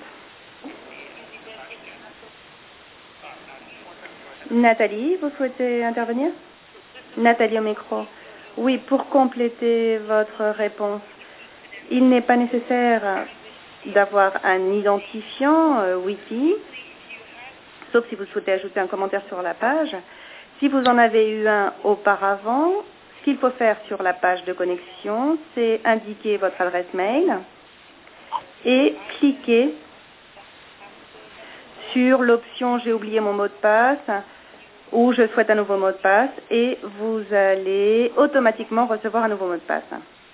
Speaker 2: Nathalie, vous souhaitez intervenir? Nathalie au micro. Oui, pour compléter votre réponse, il n'est pas nécessaire d'avoir un identifiant euh, Wiki, sauf si vous souhaitez ajouter un commentaire sur la page. Si vous en avez eu un auparavant, ce qu'il faut faire sur la page de connexion, c'est indiquer votre adresse mail et cliquer sur l'option « J'ai oublié mon mot de passe » ou « Je souhaite un nouveau mot de passe » et vous allez automatiquement recevoir un nouveau mot de passe.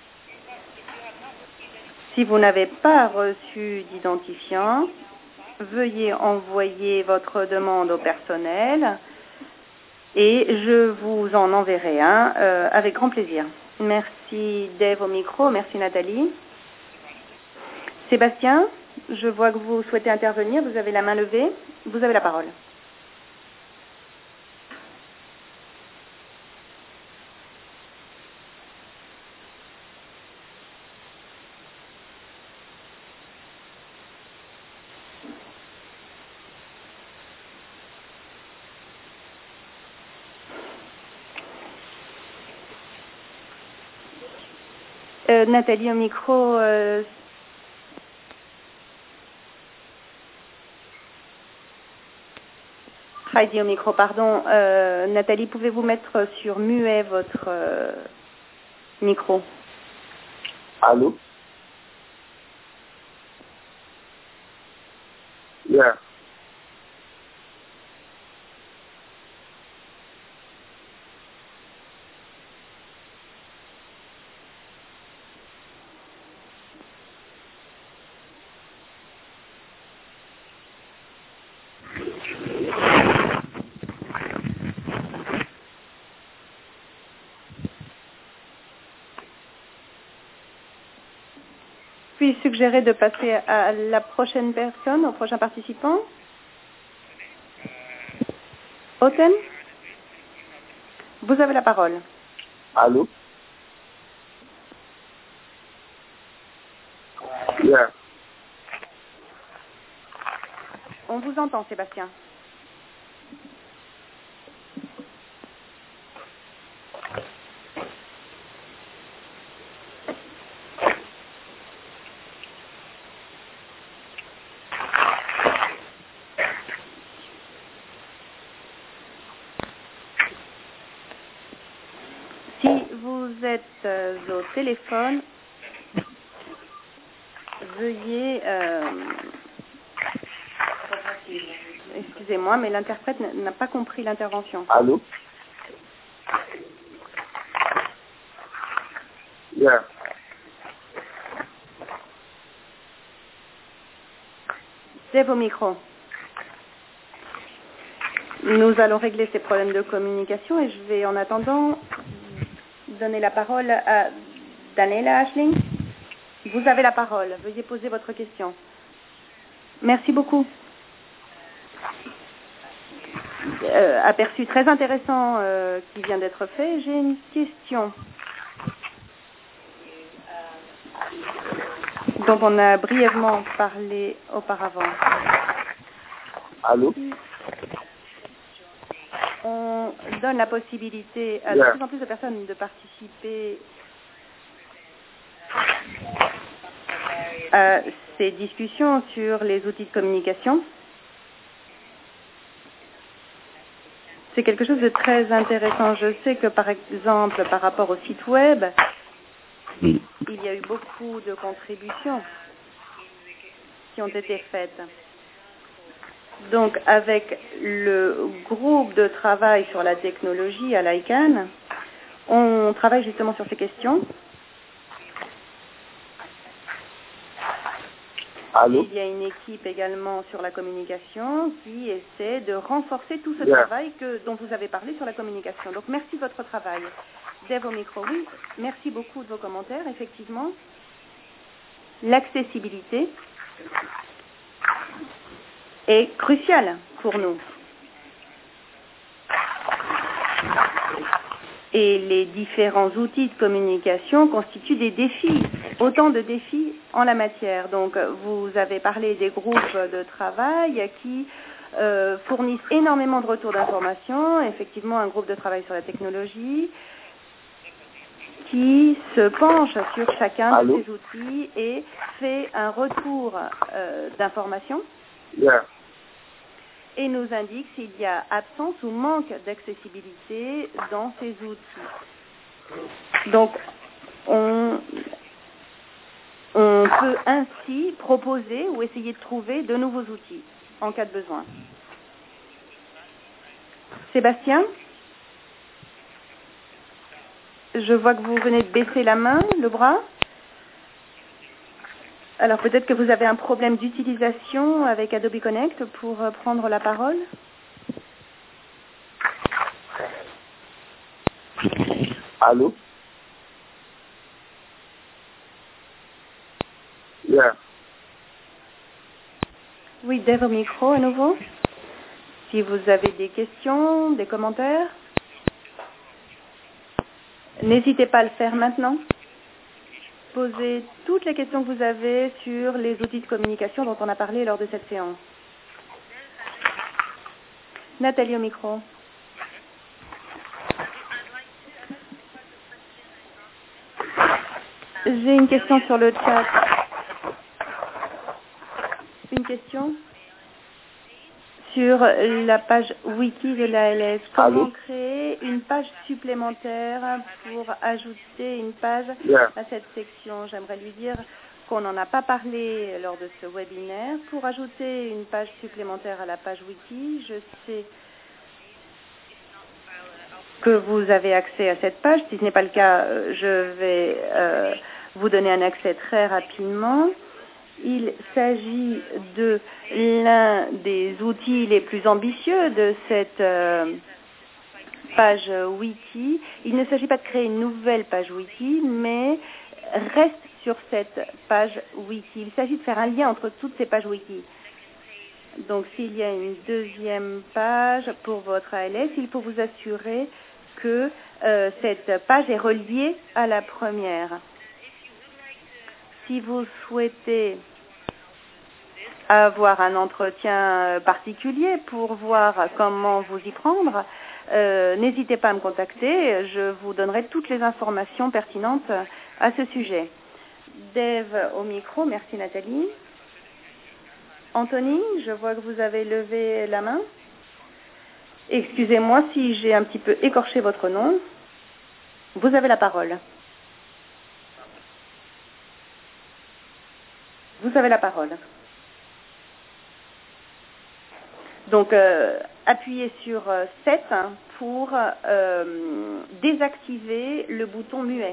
Speaker 2: Si vous n'avez pas reçu d'identifiant, veuillez envoyer votre demande au personnel et je vous en enverrai un euh, avec grand plaisir. Merci Dave au micro, merci Nathalie. Sébastien, je vois que vous souhaitez intervenir, vous avez la main levée, vous avez la parole. Euh, Nathalie au micro. Euh, Heidi au micro, pardon. Euh, Nathalie, pouvez-vous mettre sur muet votre euh, micro?
Speaker 3: Allô? Yeah.
Speaker 2: Puis-je suggérer de passer à la prochaine personne, au prochain participant? Oten, vous avez la parole.
Speaker 3: Allô? Yeah.
Speaker 2: On vous entend, Sébastien. Si vous êtes euh, au téléphone, veuillez... Euh, excusez-moi, mais l'interprète n'a pas compris l'intervention.
Speaker 3: Allô? Yeah.
Speaker 2: C'est vos micros. Nous allons régler ces problèmes de communication et je vais en attendant donner la parole à Daniela Ashling. Vous avez la parole. Veuillez poser votre question. Merci beaucoup. Euh, aperçu très intéressant euh, qui vient d'être fait. J'ai une question dont on a brièvement parlé auparavant.
Speaker 3: Allô?
Speaker 2: On donne la possibilité à
Speaker 3: Yeah.
Speaker 2: de plus en plus de personnes de participer à ces discussions sur les outils de communication. C'est quelque chose de très intéressant. Je sais que, par exemple, par rapport au site web, il y a eu beaucoup de contributions qui ont été faites. Donc, avec le groupe de travail sur la technologie à l'I C A N, on travaille justement sur ces questions.
Speaker 3: Allô?
Speaker 2: Il y a une équipe également sur la communication qui essaie de renforcer tout ce
Speaker 3: Yeah.
Speaker 2: travail que, dont vous avez parlé sur la communication. Donc, merci de votre travail. Dave au micro, oui, merci beaucoup de vos commentaires. Effectivement, l'accessibilité est cruciale pour nous. Et les différents outils de communication constituent des défis, autant de défis en la matière. Donc, vous avez parlé des groupes de travail qui euh, fournissent énormément de retours d'informations. Effectivement, un groupe de travail sur la technologie qui se penche sur chacun
Speaker 3: Allô?
Speaker 2: de ces outils et fait un retour euh, d'informations.
Speaker 3: Yeah.
Speaker 2: Et nous indique s'il y a absence ou manque d'accessibilité dans ces outils. Donc, on, on peut ainsi proposer ou essayer de trouver de nouveaux outils en cas de besoin. Sébastien, je vois que vous venez de baisser la main, le bras. Alors peut-être que vous avez un problème d'utilisation avec Adobe Connect pour euh, prendre la parole.
Speaker 3: Allô? Yeah.
Speaker 2: Oui, Dave au micro à nouveau. Si vous avez des questions, des commentaires, n'hésitez pas à le faire maintenant. Posez toutes les questions que vous avez sur les outils de communication dont on a parlé lors de cette séance. Nathalie au micro. J'ai une question sur le chat. Une question sur la page wiki de l'A L S. Comment
Speaker 3: Allô?
Speaker 2: créer une page supplémentaire pour ajouter une page
Speaker 3: Yeah.
Speaker 2: à cette section? J'aimerais lui dire qu'on n'en a pas parlé lors de ce webinaire. Pour ajouter une page supplémentaire à la page wiki, je sais que vous avez accès à cette page. Si ce n'est pas le cas, euh, je vais euh, vous donner un accès très rapidement. Il s'agit de l'un des outils les plus ambitieux de cette euh, page wiki. Il ne s'agit pas de créer une nouvelle page wiki, mais reste sur cette page wiki. Il s'agit de faire un lien entre toutes ces pages wiki. Donc, s'il y a une deuxième page pour votre A L S, il faut vous assurer que euh, cette page est reliée à la première. Si vous souhaitez avoir un entretien particulier pour voir comment vous y prendre, euh, n'hésitez pas à me contacter. Je vous donnerai toutes les informations pertinentes à ce sujet. Dave au micro, merci Nathalie. Anthony, je vois que vous avez levé la main. Excusez-moi si j'ai un petit peu écorché votre nom. Vous avez la parole. Vous avez la parole. Donc, euh, appuyez sur euh, sept pour euh, désactiver le bouton muet.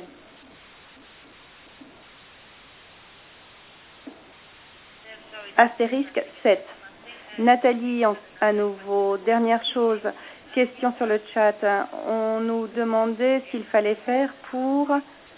Speaker 2: Astérisque sept. Nathalie, en- à nouveau, dernière chose, question sur le chat. On nous demandait ce qu'il fallait faire pour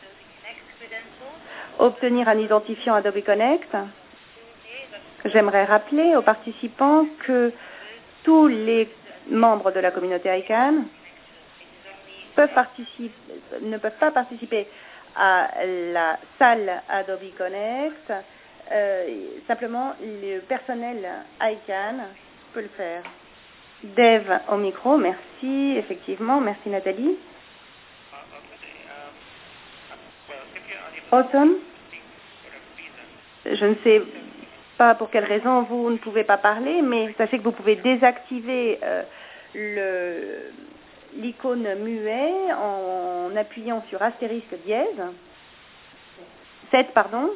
Speaker 2: obtenir un identifiant Adobe Connect. J'aimerais rappeler aux participants que tous les membres de la communauté I C A N peuvent participer, ne peuvent pas participer à la salle Adobe Connect. Euh, simplement, le personnel I C A N peut le faire. Dave au micro, merci, effectivement, merci Nathalie. Autumn, je ne sais pas pour quelle raison vous ne pouvez pas parler, mais sachez que vous pouvez désactiver euh, le l'icône muet en appuyant sur astérisque dièse. sept, pardon.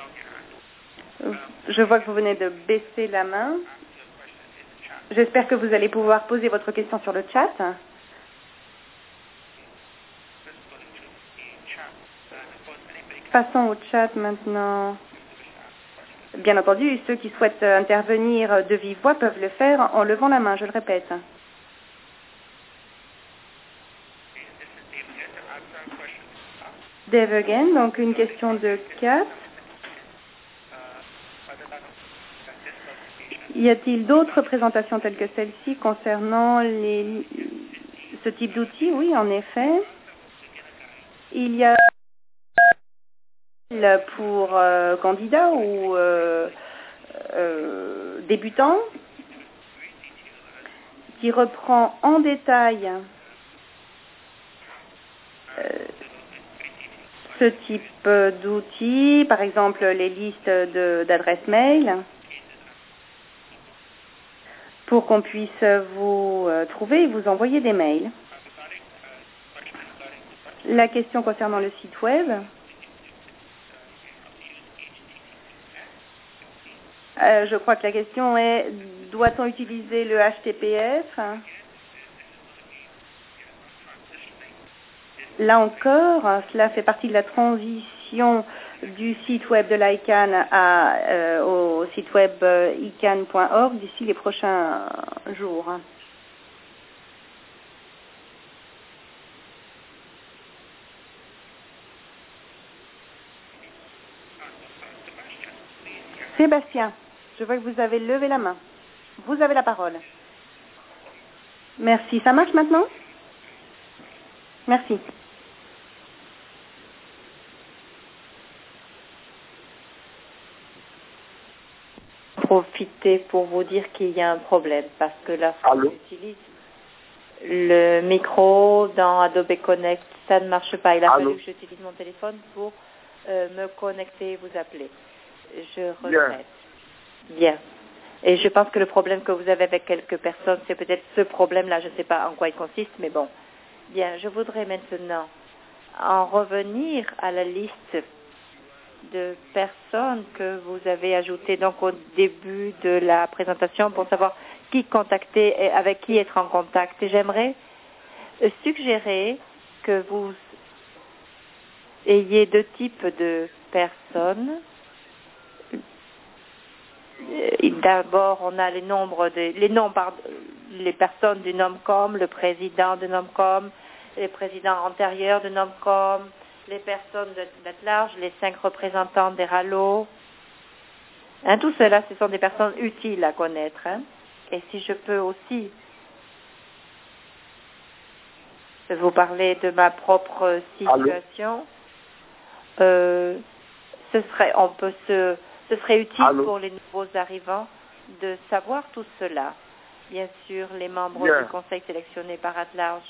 Speaker 2: Je vois que vous venez de baisser la main. J'espère que vous allez pouvoir poser votre question sur le chat. Passons au chat maintenant. Bien entendu, ceux qui souhaitent intervenir de vive voix peuvent le faire en levant la main, je le répète. Dave again, donc une question de Kat. Y a-t-il d'autres présentations telles que celle-ci concernant les, ce type d'outils? Oui, en effet. Il y a pour euh, candidats ou euh, euh, débutants qui reprend en détail euh, ce type d'outils, par exemple les listes d'adresses mail, pour qu'on puisse vous euh, trouver et vous envoyer des mails. La question concernant le site web. Euh, je crois que la question est, doit-on utiliser le H T T P S? Là encore, cela fait partie de la transition du site web de l'I C A N à, euh, au site web euh, I C A N point org d'ici les prochains jours. Sébastien, je vois que vous avez levé la main. Vous avez la parole. Merci. Ça marche maintenant? Merci.
Speaker 1: Profiter pour vous dire qu'il y a un problème parce que là,
Speaker 3: Allô?
Speaker 1: j'utilise le micro dans Adobe Connect, ça ne marche pas. Il a
Speaker 3: Allô?
Speaker 1: fallu que j'utilise mon téléphone pour euh, me connecter et vous appeler. Je
Speaker 3: Bien.
Speaker 1: regrette. Bien. Et je pense que le problème que vous avez avec quelques personnes, c'est peut-être ce problème-là. Je ne sais pas en quoi il consiste, mais bon. Bien, je voudrais maintenant en revenir à la liste de personnes que vous avez ajoutées donc au début de la présentation pour savoir qui contacter et avec qui être en contact. Et j'aimerais suggérer que vous ayez deux types de personnes. D'abord, on a les nombres de, les noms par les personnes du NOMCOM, le président de NOMCOM, les présidents antérieurs de NOMCOM, les personnes d'At-Large, les cinq représentants des R A L O. Hein, tout cela, ce sont des personnes utiles à connaître. Hein. Et si je peux aussi vous parler de ma propre situation, euh, ce serait, on peut se, ce serait utile Allô? Pour les nouveaux arrivants de savoir tout cela. Bien sûr, les membres yeah. du conseil sélectionnés par At-Large.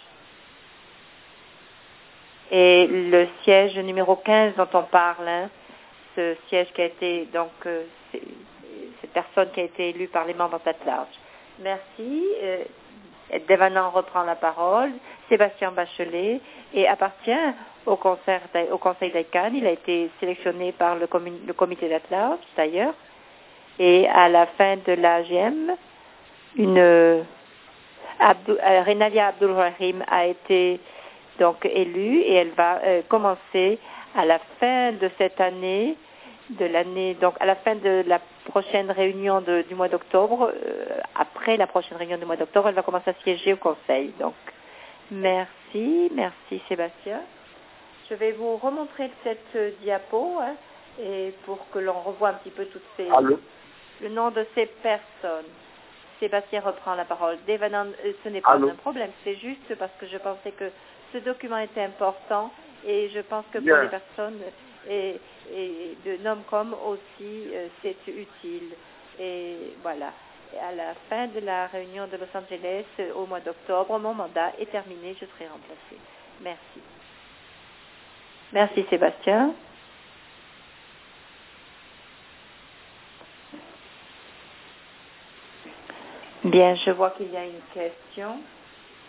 Speaker 1: Et le siège numéro quinze dont on parle, hein, ce siège qui a été, donc, euh, cette personne qui a été élue par les membres d'At-Large. Merci. Euh, Devanand reprend la parole. Sébastien Bachelet et appartient au, concert, au conseil d'I C A N. Il a été sélectionné par le, commun, le comité d'At-Large, d'ailleurs. Et à la fin de l'A G M, une Abdou, euh, Renalia Abdul-Rahim a été donc élue et elle va euh, commencer à la fin de cette année, de l'année, donc à la fin de la prochaine réunion de, du mois d'octobre, euh, après la prochaine réunion du mois d'octobre, elle va commencer à siéger au conseil. Donc, merci, merci Sébastien. Je vais vous remontrer cette euh, diapo hein, et pour que l'on revoie un petit peu toutes ces,
Speaker 3: Allô?
Speaker 1: le nom de ces personnes. Sébastien reprend la parole. Devanand, euh, ce n'est pas Allô? Un problème, c'est juste parce que je pensais que ce document était important et je pense que pour yeah. les personnes et, et de NOMCOM aussi, euh, c'est utile. Et voilà. Et à la fin de la réunion de Los Angeles, euh, au mois d'octobre, mon mandat est terminé, je serai remplacée. Merci. Merci Sébastien. Bien, je vois qu'il y a une question.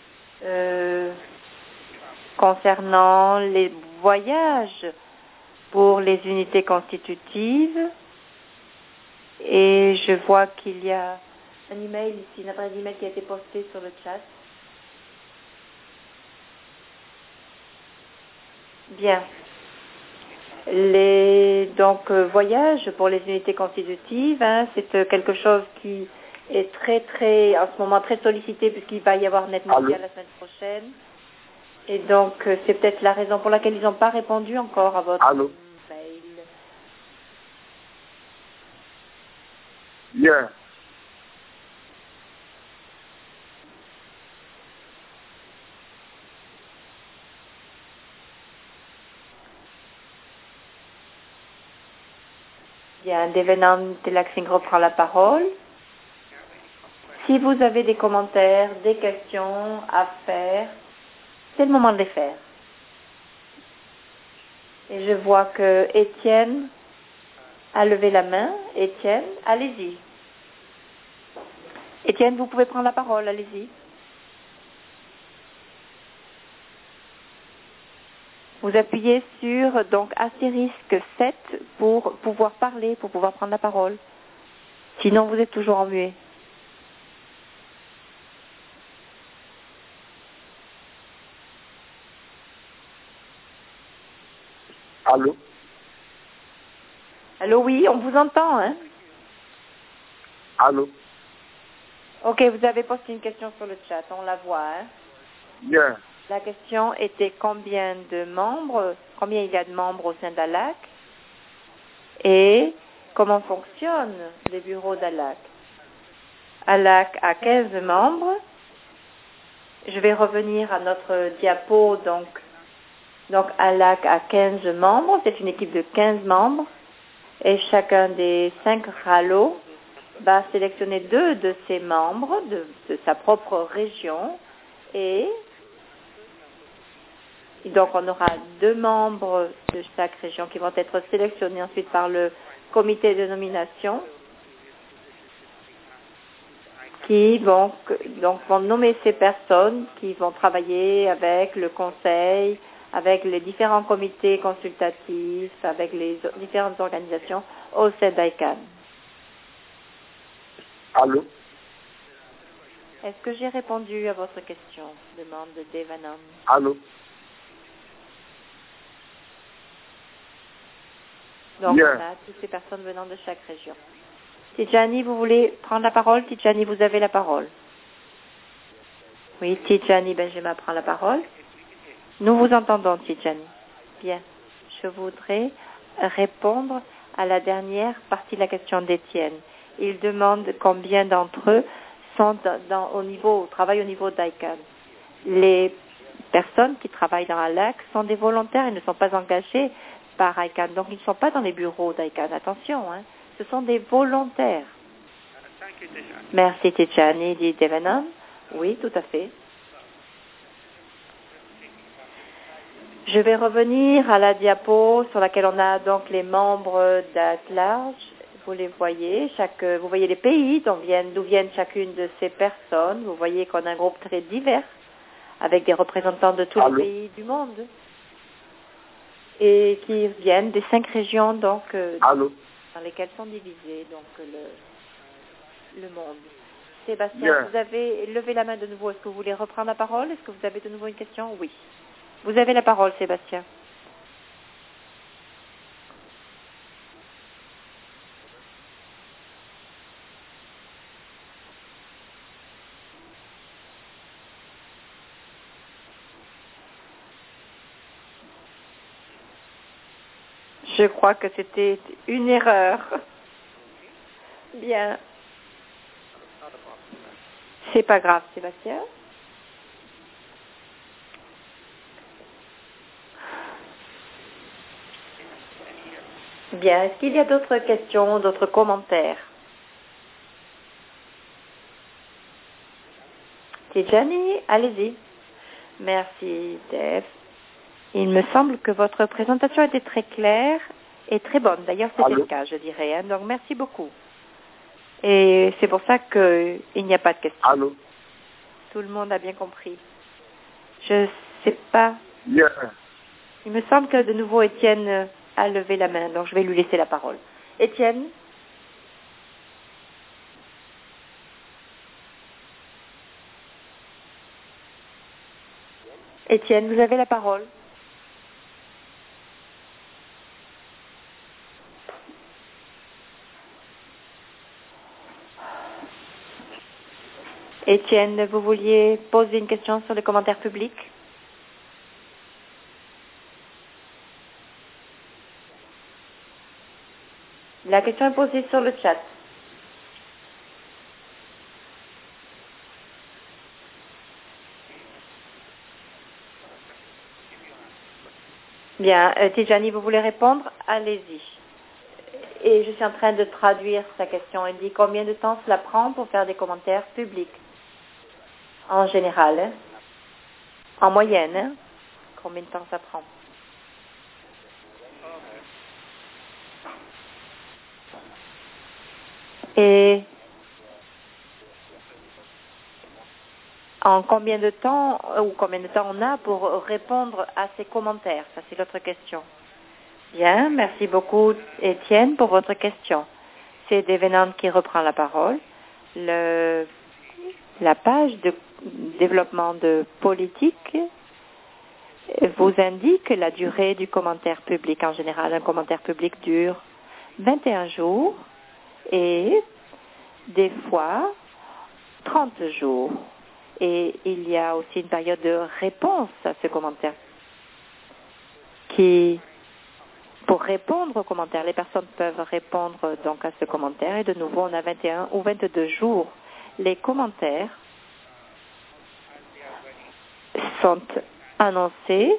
Speaker 1: Euh, concernant les voyages pour les unités constitutives. Et je vois qu'il y a un email ici, une adresse email qui a été postée sur le chat. Bien. Les donc euh, voyages pour les unités constitutives, hein, c'est euh, quelque chose qui est très très en ce moment très sollicité puisqu'il va y avoir Net Mondial la semaine prochaine. Et donc euh, c'est peut-être la raison pour laquelle ils n'ont pas répondu encore à votre
Speaker 3: Allô?
Speaker 1: mail.
Speaker 3: Yeah.
Speaker 1: Bien, Devenant Telaxing reprend la parole. Si vous avez des commentaires, des questions à faire, c'est le moment de les faire. Et je vois que Étienne a levé la main. Étienne, allez-y. Étienne, vous pouvez prendre la parole, allez-y. Vous appuyez sur donc astérisque sept pour pouvoir parler, pour pouvoir prendre la parole. Sinon, vous êtes toujours en muet.
Speaker 3: Allô?
Speaker 1: Allô, oui, on vous entend, hein?
Speaker 3: Allô?
Speaker 1: Ok, vous avez posté une question sur le chat, on la voit, hein?
Speaker 3: Yeah.
Speaker 1: La question était combien de membres, combien il y a de membres au sein d'A L A C et comment fonctionnent les bureaux d'A L A C. A L A C a quinze membres. Je vais revenir à notre diapo, donc, donc A L A C a quinze membres, c'est une équipe de quinze membres et chacun des cinq R A L O va sélectionner deux de ses membres de, de sa propre région et Et donc, on aura deux membres de chaque région qui vont être sélectionnés ensuite par le comité de nomination qui vont, donc, vont nommer ces personnes qui vont travailler avec le conseil, avec les différents comités consultatifs, avec les différentes organisations au sein d'I C A N.
Speaker 3: Allô?
Speaker 1: Est-ce que j'ai répondu à votre question? Demande de Devanam.
Speaker 3: Allô?
Speaker 1: Donc,
Speaker 3: Yeah.
Speaker 1: on a toutes ces personnes venant de chaque région. Tijani, vous voulez prendre la parole? Tijani, vous avez la parole. Oui, Tijani Benjamin prend la parole. Nous vous entendons, Tijani. Bien. Je voudrais répondre à la dernière partie de la question d'Étienne. Il demande combien d'entre eux sont dans, dans, au niveau, travaillent au niveau d'I C A N. Les personnes qui travaillent dans A L A C sont des volontaires, ils ne sont pas engagés par I C A N. Donc, ils ne sont pas dans les bureaux d'I C A N. Attention, hein. Ce sont des volontaires. Merci, Tijani, dit Devanam. Oui, tout à fait. Je vais revenir à la diapo sur laquelle on a donc les membres d'Atlas. Vous les voyez, chaque, vous voyez les pays d'où viennent, d'où viennent chacune de ces personnes. Vous voyez qu'on a un groupe très divers, avec des représentants de tous
Speaker 3: Allô?
Speaker 1: les pays du monde, et qui viennent des cinq régions donc euh,
Speaker 3: Allô?
Speaker 1: dans lesquelles sont divisés donc le, le monde. Sébastien,
Speaker 3: Yeah.
Speaker 1: vous avez levé la main de nouveau. Est-ce que vous voulez reprendre la parole? Est-ce que vous avez de nouveau une question? Oui. Vous avez la parole, Sébastien. Je crois que c'était une erreur. Bien. C'est pas grave, Sébastien. Bien. Est-ce qu'il y a d'autres questions, d'autres commentaires? Tijani, allez-y. Merci, Dave. Il me semble que votre présentation était très claire et très bonne. D'ailleurs, c'était
Speaker 3: Allô?
Speaker 1: le cas, je dirais. Hein. Donc, merci beaucoup. Et c'est pour ça qu'il n'y a pas de questions.
Speaker 3: Allô?
Speaker 1: Tout le monde a bien compris. Je sais pas.
Speaker 3: Yeah.
Speaker 1: Il me semble que de nouveau Étienne a levé la main, donc je vais lui laisser la parole. Étienne? Étienne, vous avez la parole. Étienne, vous vouliez poser une question sur les commentaires publics? La question est posée sur le chat. Bien, euh, Tijani, vous voulez répondre? Allez-y. Et je suis en train de traduire sa question. Elle dit combien de temps cela prend pour faire des commentaires publics? En général, hein? En moyenne, hein? Combien de temps ça prend? Et en combien de temps, ou combien de temps on a pour répondre à ces commentaires? Ça, c'est l'autre question. Bien, merci beaucoup, Étienne, pour votre question. C'est Devenant qui reprend la parole. Le, la page de développement de politique vous indique la durée du commentaire public. En général, un commentaire public dure vingt et un jours et des fois trente jours. Et il y a aussi une période de réponse à ce commentaire qui, pour répondre aux commentaires, les personnes peuvent répondre donc à ce commentaire et de nouveau on a vingt et un ou vingt-deux jours. Les commentaires sont annoncés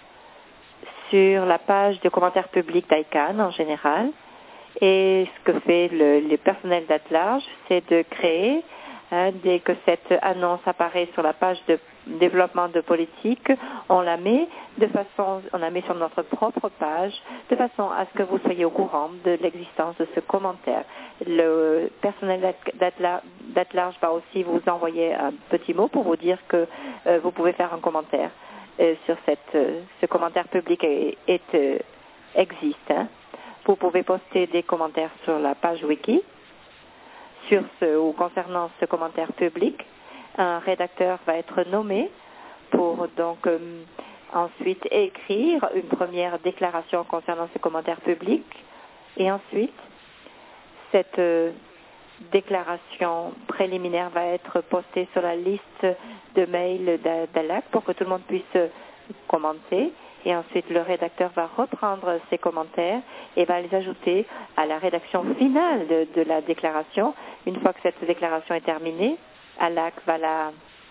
Speaker 1: sur la page de commentaires publics d'I C A N en général. Et ce que fait le, le personnel d'Atlarge, c'est de créer, hein, dès que cette annonce apparaît sur la page de développement de politique, on la met de façon, on la met sur notre propre page, de façon à ce que vous soyez au courant de l'existence de ce commentaire. Le personnel d'Atlarge va aussi vous envoyer un petit mot pour vous dire que euh, vous pouvez faire un commentaire euh, sur cette, euh, ce commentaire public est, est, euh, existe. Hein. Vous pouvez poster des commentaires sur la page wiki sur ce ou concernant ce commentaire public. Un rédacteur va être nommé pour donc euh, ensuite écrire une première déclaration concernant ce commentaire public et ensuite cette euh, déclaration préliminaire va être postée sur la liste de mails d'A L A C pour que tout le monde puisse commenter. Et ensuite, le rédacteur va reprendre ces commentaires et va les ajouter à la rédaction finale de, de la déclaration. Une fois que cette déclaration est terminée, A L A C va, la,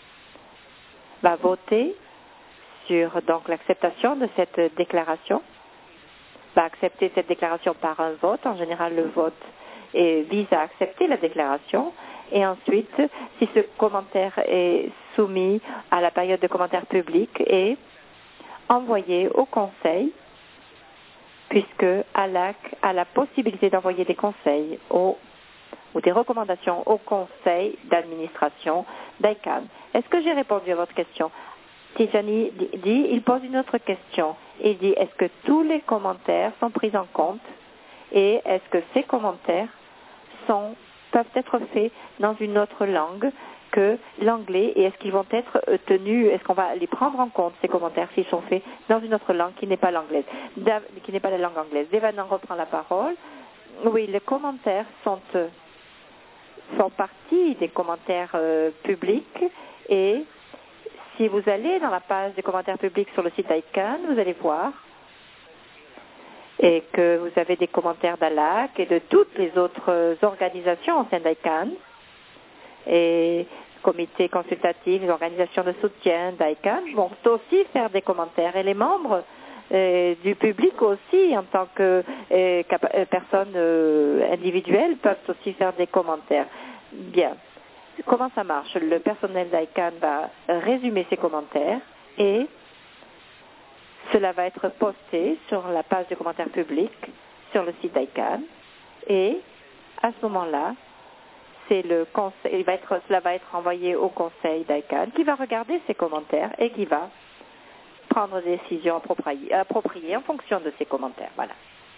Speaker 1: va voter sur donc l'acceptation de cette déclaration, va accepter cette déclaration par un vote. En général, le vote est, vise à accepter la déclaration. Et ensuite, si ce commentaire est soumis à la période de commentaires publics et envoyé au conseil, puisque A L A C a la possibilité d'envoyer des conseils au, ou des recommandations au conseil d'administration d'I C A N. Est-ce que j'ai répondu à votre question? Tijani dit, il pose une autre question. Il dit, est-ce que tous les commentaires sont pris en compte et est-ce que ces commentaires sont, peuvent être faits dans une autre langue que l'anglais et est-ce qu'ils vont être tenus, est-ce qu'on va les prendre en compte, ces commentaires, s'ils sont faits dans une autre langue qui n'est pas l'anglaise, qui n'est pas la langue anglaise. Devanand reprend la parole. Oui, les commentaires sont, sont partie des commentaires euh, publics et si vous allez dans la page des commentaires publics sur le site d'I C A N, vous allez voir et que vous avez des commentaires d'A L A C et de toutes les autres organisations au sein d'I C A N et comités consultatifs, les organisations de soutien d'I C A N vont aussi faire des commentaires et les membres euh, du public aussi en tant que euh, euh, personnes euh, individuelles peuvent aussi faire des commentaires. Bien. Comment ça marche? Le personnel d'I C A N va résumer ses commentaires et cela va être posté sur la page de commentaires publics sur le site d'I C A N et à ce moment-là, c'est le conseil, il va être, cela va être envoyé au conseil d'I C A N qui va regarder ces commentaires et qui va prendre des décisions appropriées, appropriées en fonction de ces commentaires. Voilà.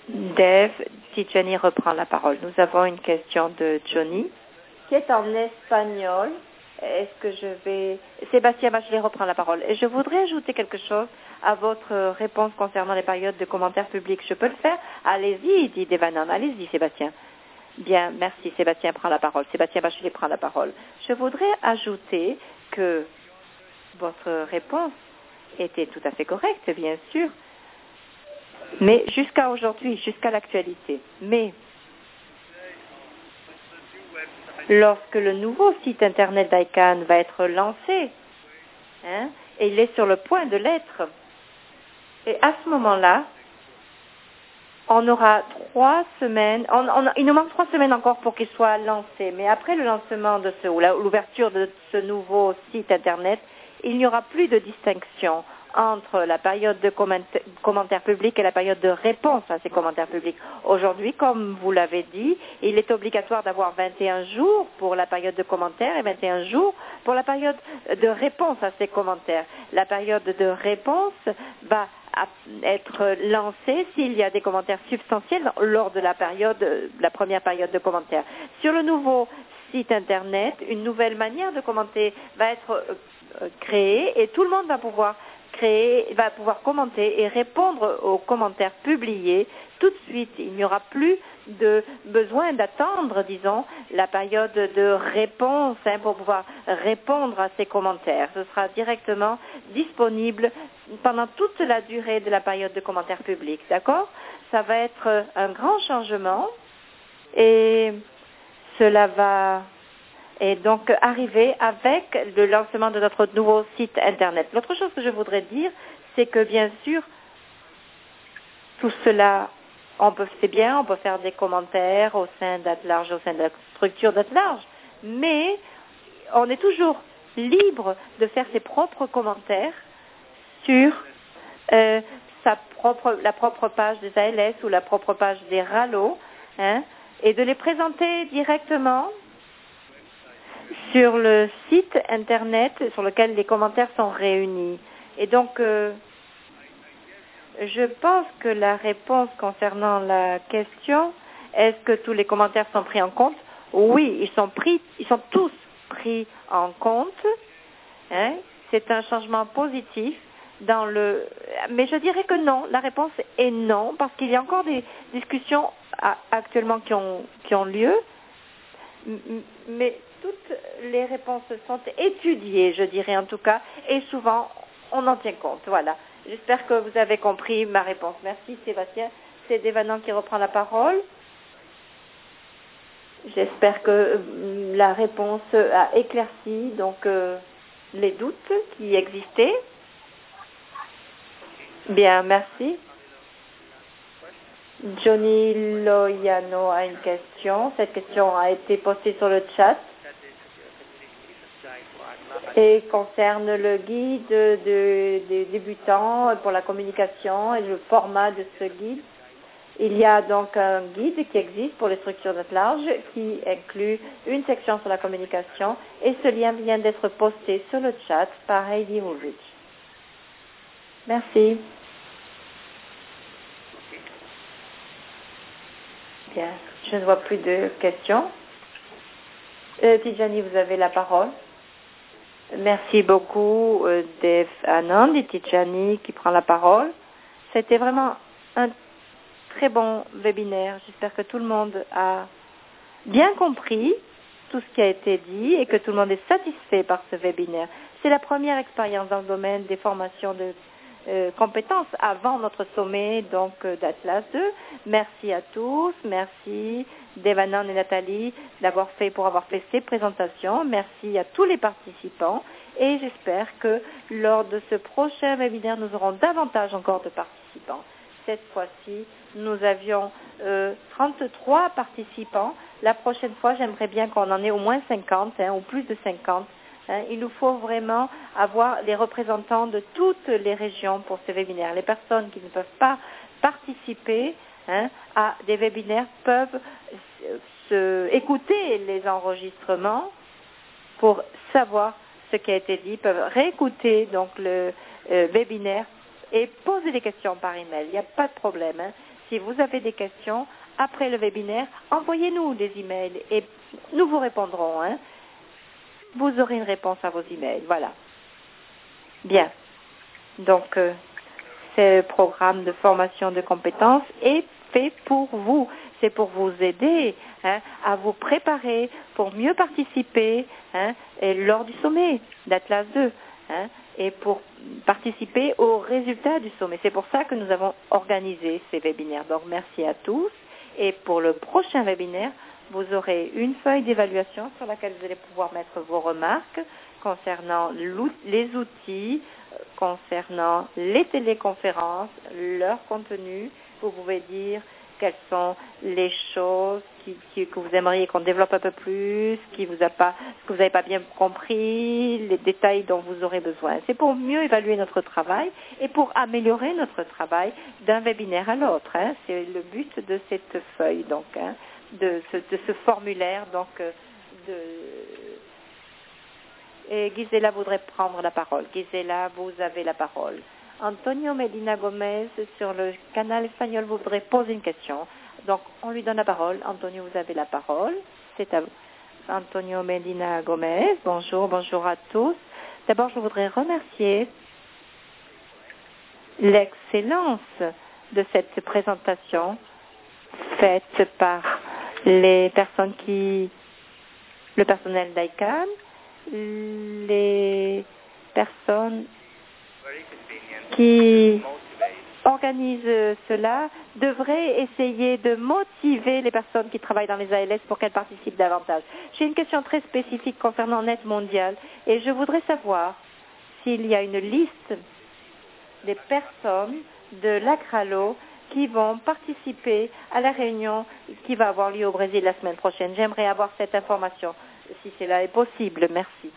Speaker 1: Dave, Tijani reprend la parole. Nous avons une question de Johnny qui est en espagnol. Est-ce que je vais... Sébastien Bachelet reprend la parole. Et je voudrais ajouter quelque chose à votre réponse concernant les périodes de commentaires publics. Je peux le faire? Allez-y, dit Devanan. Allez-y, Sébastien. Bien, merci. Sébastien prend la parole. Sébastien Bachelet prend la parole. Je voudrais ajouter que votre réponse était tout à fait correcte, bien sûr, mais jusqu'à aujourd'hui, jusqu'à l'actualité. Mais lorsque le nouveau site internet d'I C A N va être lancé, hein, et il est sur le point de l'être, et à ce moment-là, on aura trois semaines, on, on, il nous manque trois semaines encore pour qu'il soit lancé, mais après le lancement de ce, ou la, l'ouverture de ce nouveau site internet, il n'y aura plus de distinction entre la période de commenta- commentaires publics et la période de réponse à ces commentaires publics. Aujourd'hui, comme vous l'avez dit, il est obligatoire d'avoir vingt et un jours pour la période de commentaires et vingt et un jours pour la période de réponse à ces commentaires. La période de réponse va être lancée s'il y a des commentaires substantiels lors de la période, la première période de commentaires. Sur le nouveau site internet, une nouvelle manière de commenter va être créée et tout le monde va pouvoir créer, va pouvoir commenter et répondre aux commentaires publiés tout de suite. Il n'y aura plus de besoin d'attendre, disons, la période de réponse hein, pour pouvoir répondre à ces commentaires. Ce sera directement disponible pendant toute la durée de la période de commentaires publics. D'accord? Ça va être un grand changement et cela va et donc arriver avec le lancement de notre nouveau site Internet. L'autre chose que je voudrais dire, c'est que bien sûr, tout cela, on peut, c'est bien, on peut faire des commentaires au sein d'Atlarge, au sein de la structure d'Atlarge, mais on est toujours libre de faire ses propres commentaires sur euh, sa propre, la propre page des A L S ou la propre page des R A L O, hein, et de les présenter directement sur le site Internet sur lequel les commentaires sont réunis. Et donc, euh, je pense que la réponse concernant la question, est-ce que tous les commentaires sont pris en compte? Oui, ils sont pris, ils sont tous pris en compte. Hein? C'est un changement positif dans le... Mais je dirais que non, la réponse est non, parce qu'il y a encore des discussions actuellement qui ont, qui ont lieu, mais toutes les réponses sont étudiées, je dirais en tout cas, et souvent on en tient compte. Voilà. J'espère que vous avez compris ma réponse. Merci Sébastien. C'est Devanan qui reprend la parole. J'espère que la réponse a éclairci donc euh, les doutes qui existaient. Bien, merci. Johnny Loiano a une question. Cette question a été postée sur le chat et concerne le guide de, de, des débutants pour la communication et le format de ce guide. Il y a donc un guide qui existe pour les structures d'Atlarge qui inclut une section sur la communication et ce lien vient d'être posté sur le chat par Heidi Woolrich. Merci. Bien, je ne vois plus de questions. Euh, Tijani, vous avez la parole. Merci beaucoup, euh, Dave Anand et Tijani qui prend la parole. C'était vraiment un très bon webinaire. J'espère que tout le monde a bien compris tout ce qui a été dit et que tout le monde est satisfait par ce webinaire. C'est la première expérience dans le domaine des formations de euh, compétences avant notre sommet donc euh, d'Atlas deux. Merci à tous. Merci Devanan et Nathalie d'avoir fait pour avoir fait ces présentations. Merci à tous les participants et j'espère que lors de ce prochain webinaire, nous aurons davantage encore de participants. Cette fois-ci, nous avions euh, trente-trois participants. La prochaine fois, j'aimerais bien qu'on en ait au moins cinquante, hein, ou plus de cinquante. Hein. Il nous faut vraiment avoir les représentants de toutes les régions pour ce webinaire. Les personnes qui ne peuvent pas participer hein, à des webinaires peuvent se, écouter les enregistrements pour savoir ce qui a été dit, peuvent réécouter donc le euh, webinaire et poser des questions par email. Il n'y a pas de problème. Hein. si vous avez des questions après le webinaire, envoyez-nous des emails et nous vous répondrons. Hein. Vous aurez une réponse à vos emails. Voilà. Bien. Donc, euh, ce programme de formation de compétences est fait pour vous. C'est pour vous aider hein, à vous préparer pour mieux participer hein, et lors du sommet d'Atlas deux hein, et pour participer aux résultats du sommet. C'est pour ça que nous avons organisé ces webinaires. Donc, merci à tous. Et pour le prochain webinaire, vous aurez une feuille d'évaluation sur laquelle vous allez pouvoir mettre vos remarques concernant les outils, concernant les téléconférences, leur contenu. Vous pouvez dire quelles sont les choses qui, qui, que vous aimeriez qu'on développe un peu plus, qui vous a pas, que vous n'avez pas bien compris, les détails dont vous aurez besoin. C'est pour mieux évaluer notre travail et pour améliorer notre travail d'un webinaire à l'autre. Hein. C'est le but de cette feuille, donc, hein, de, ce, de ce formulaire, donc, de... Et Gisela voudrait prendre la parole. Gisela, vous avez la parole. Antonio Medina Gomez, sur le canal espagnol, voudrait poser une question. Donc, on lui donne la parole. Antonio, vous avez la parole. C'est à vous. Antonio Medina Gomez, bonjour, bonjour à tous. D'abord, je voudrais remercier l'excellence de cette présentation faite par les personnes qui, le personnel d'I C A N, les personnes qui organisent cela devraient essayer de motiver les personnes qui travaillent dans les A L S pour qu'elles participent davantage. J'ai une question très spécifique concernant Net Mondial et je voudrais savoir s'il y a une liste des personnes de l'Acralo qui vont participer à la réunion qui va avoir lieu au Brésil la semaine prochaine. J'aimerais avoir cette information, si cela est possible. Merci.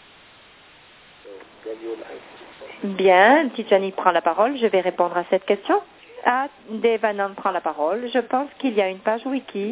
Speaker 1: Bien, Tijani prend la parole. Je vais répondre à cette question. Ah, Devanand prend la parole. Je pense qu'il y a une page wiki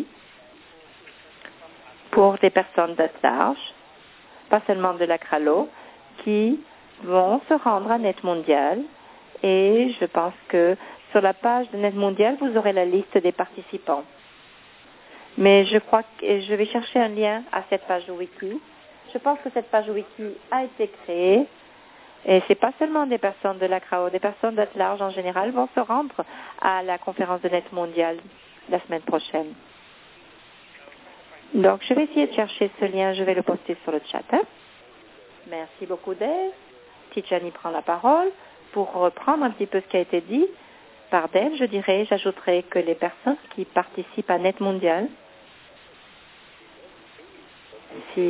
Speaker 1: pour des personnes de large, pas seulement de l'Acralo, qui vont se rendre à Net Mondial. Et je pense que sur la page de Net Mondial, vous aurez la liste des participants. Mais je crois que je vais chercher un lien à cette page wiki. Je pense que cette page wiki a été créée. Et ce n'est pas seulement des personnes de l'Acralo, des personnes de large en général vont se rendre à la conférence de Net Mondial la semaine prochaine. Donc, je vais essayer de chercher ce lien. Je vais le poster sur le chat. Hein. Merci beaucoup, Dave. Tijani prend la parole. Pour reprendre un petit peu ce qui a été dit par Dave, je dirais, j'ajouterai que les personnes qui participent à Net Mondial, si,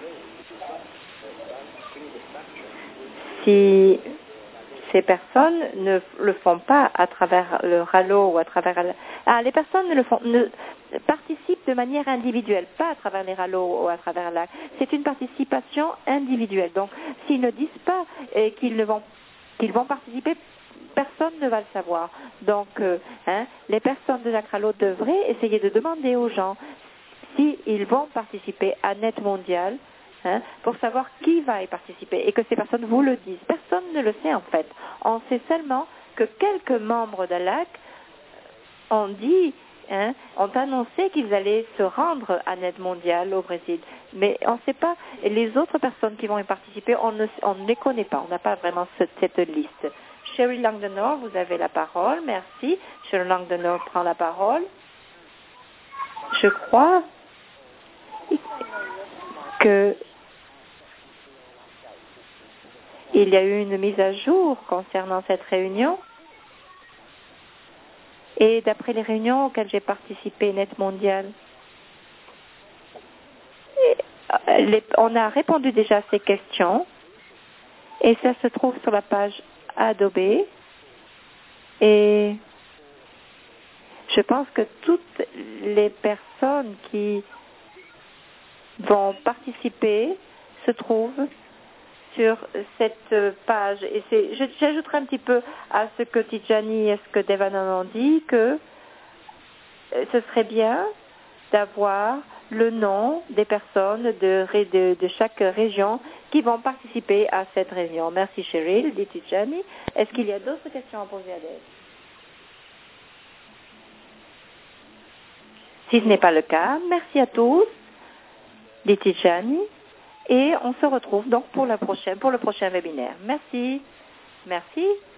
Speaker 1: si ces personnes ne le font pas à travers le Rallo ou à travers... Ah, les personnes ne le font... Ne, participent de manière individuelle, pas à travers les rallos ou à travers la... C'est une participation individuelle. Donc, s'ils ne disent pas et qu'ils ne vont, qu'ils vont participer, personne ne va le savoir. Donc, euh, hein, les personnes de l'Acralo devraient essayer de demander aux gens s'ils vont participer à Net Mondial, hein, pour savoir qui va y participer et que ces personnes vous le disent. Personne ne le sait en fait. On sait seulement que quelques membres de l'A C ont dit... Hein, ont annoncé qu'ils allaient se rendre à Net Mondial au Brésil. Mais on ne sait pas, et les autres personnes qui vont y participer, on ne, on ne les connaît pas. On n'a pas vraiment cette, cette liste. Cheryl Langdenor, vous avez la parole. Merci. Cheryl Langdenor prend la parole. Je crois que il y a eu une mise à jour concernant cette réunion. Et d'après les réunions auxquelles j'ai participé, Net Mondial, les, on a répondu déjà à ces questions et ça se trouve sur la page Adobe. Et je pense que toutes les personnes qui vont participer se trouvent sur cette page. Et c'est, je, j'ajouterai un petit peu à ce que Tijani et ce que Devanand ont dit, que ce serait bien d'avoir le nom des personnes de, de, de chaque région qui vont participer à cette réunion. Merci Cheryl, dit Tijani. Est-ce qu'il y a d'autres questions à poser à Dave? Si ce n'est pas le cas, merci à tous, dit Tijani, et on se retrouve donc pour, la prochaine, pour le prochain webinaire. Merci. Merci.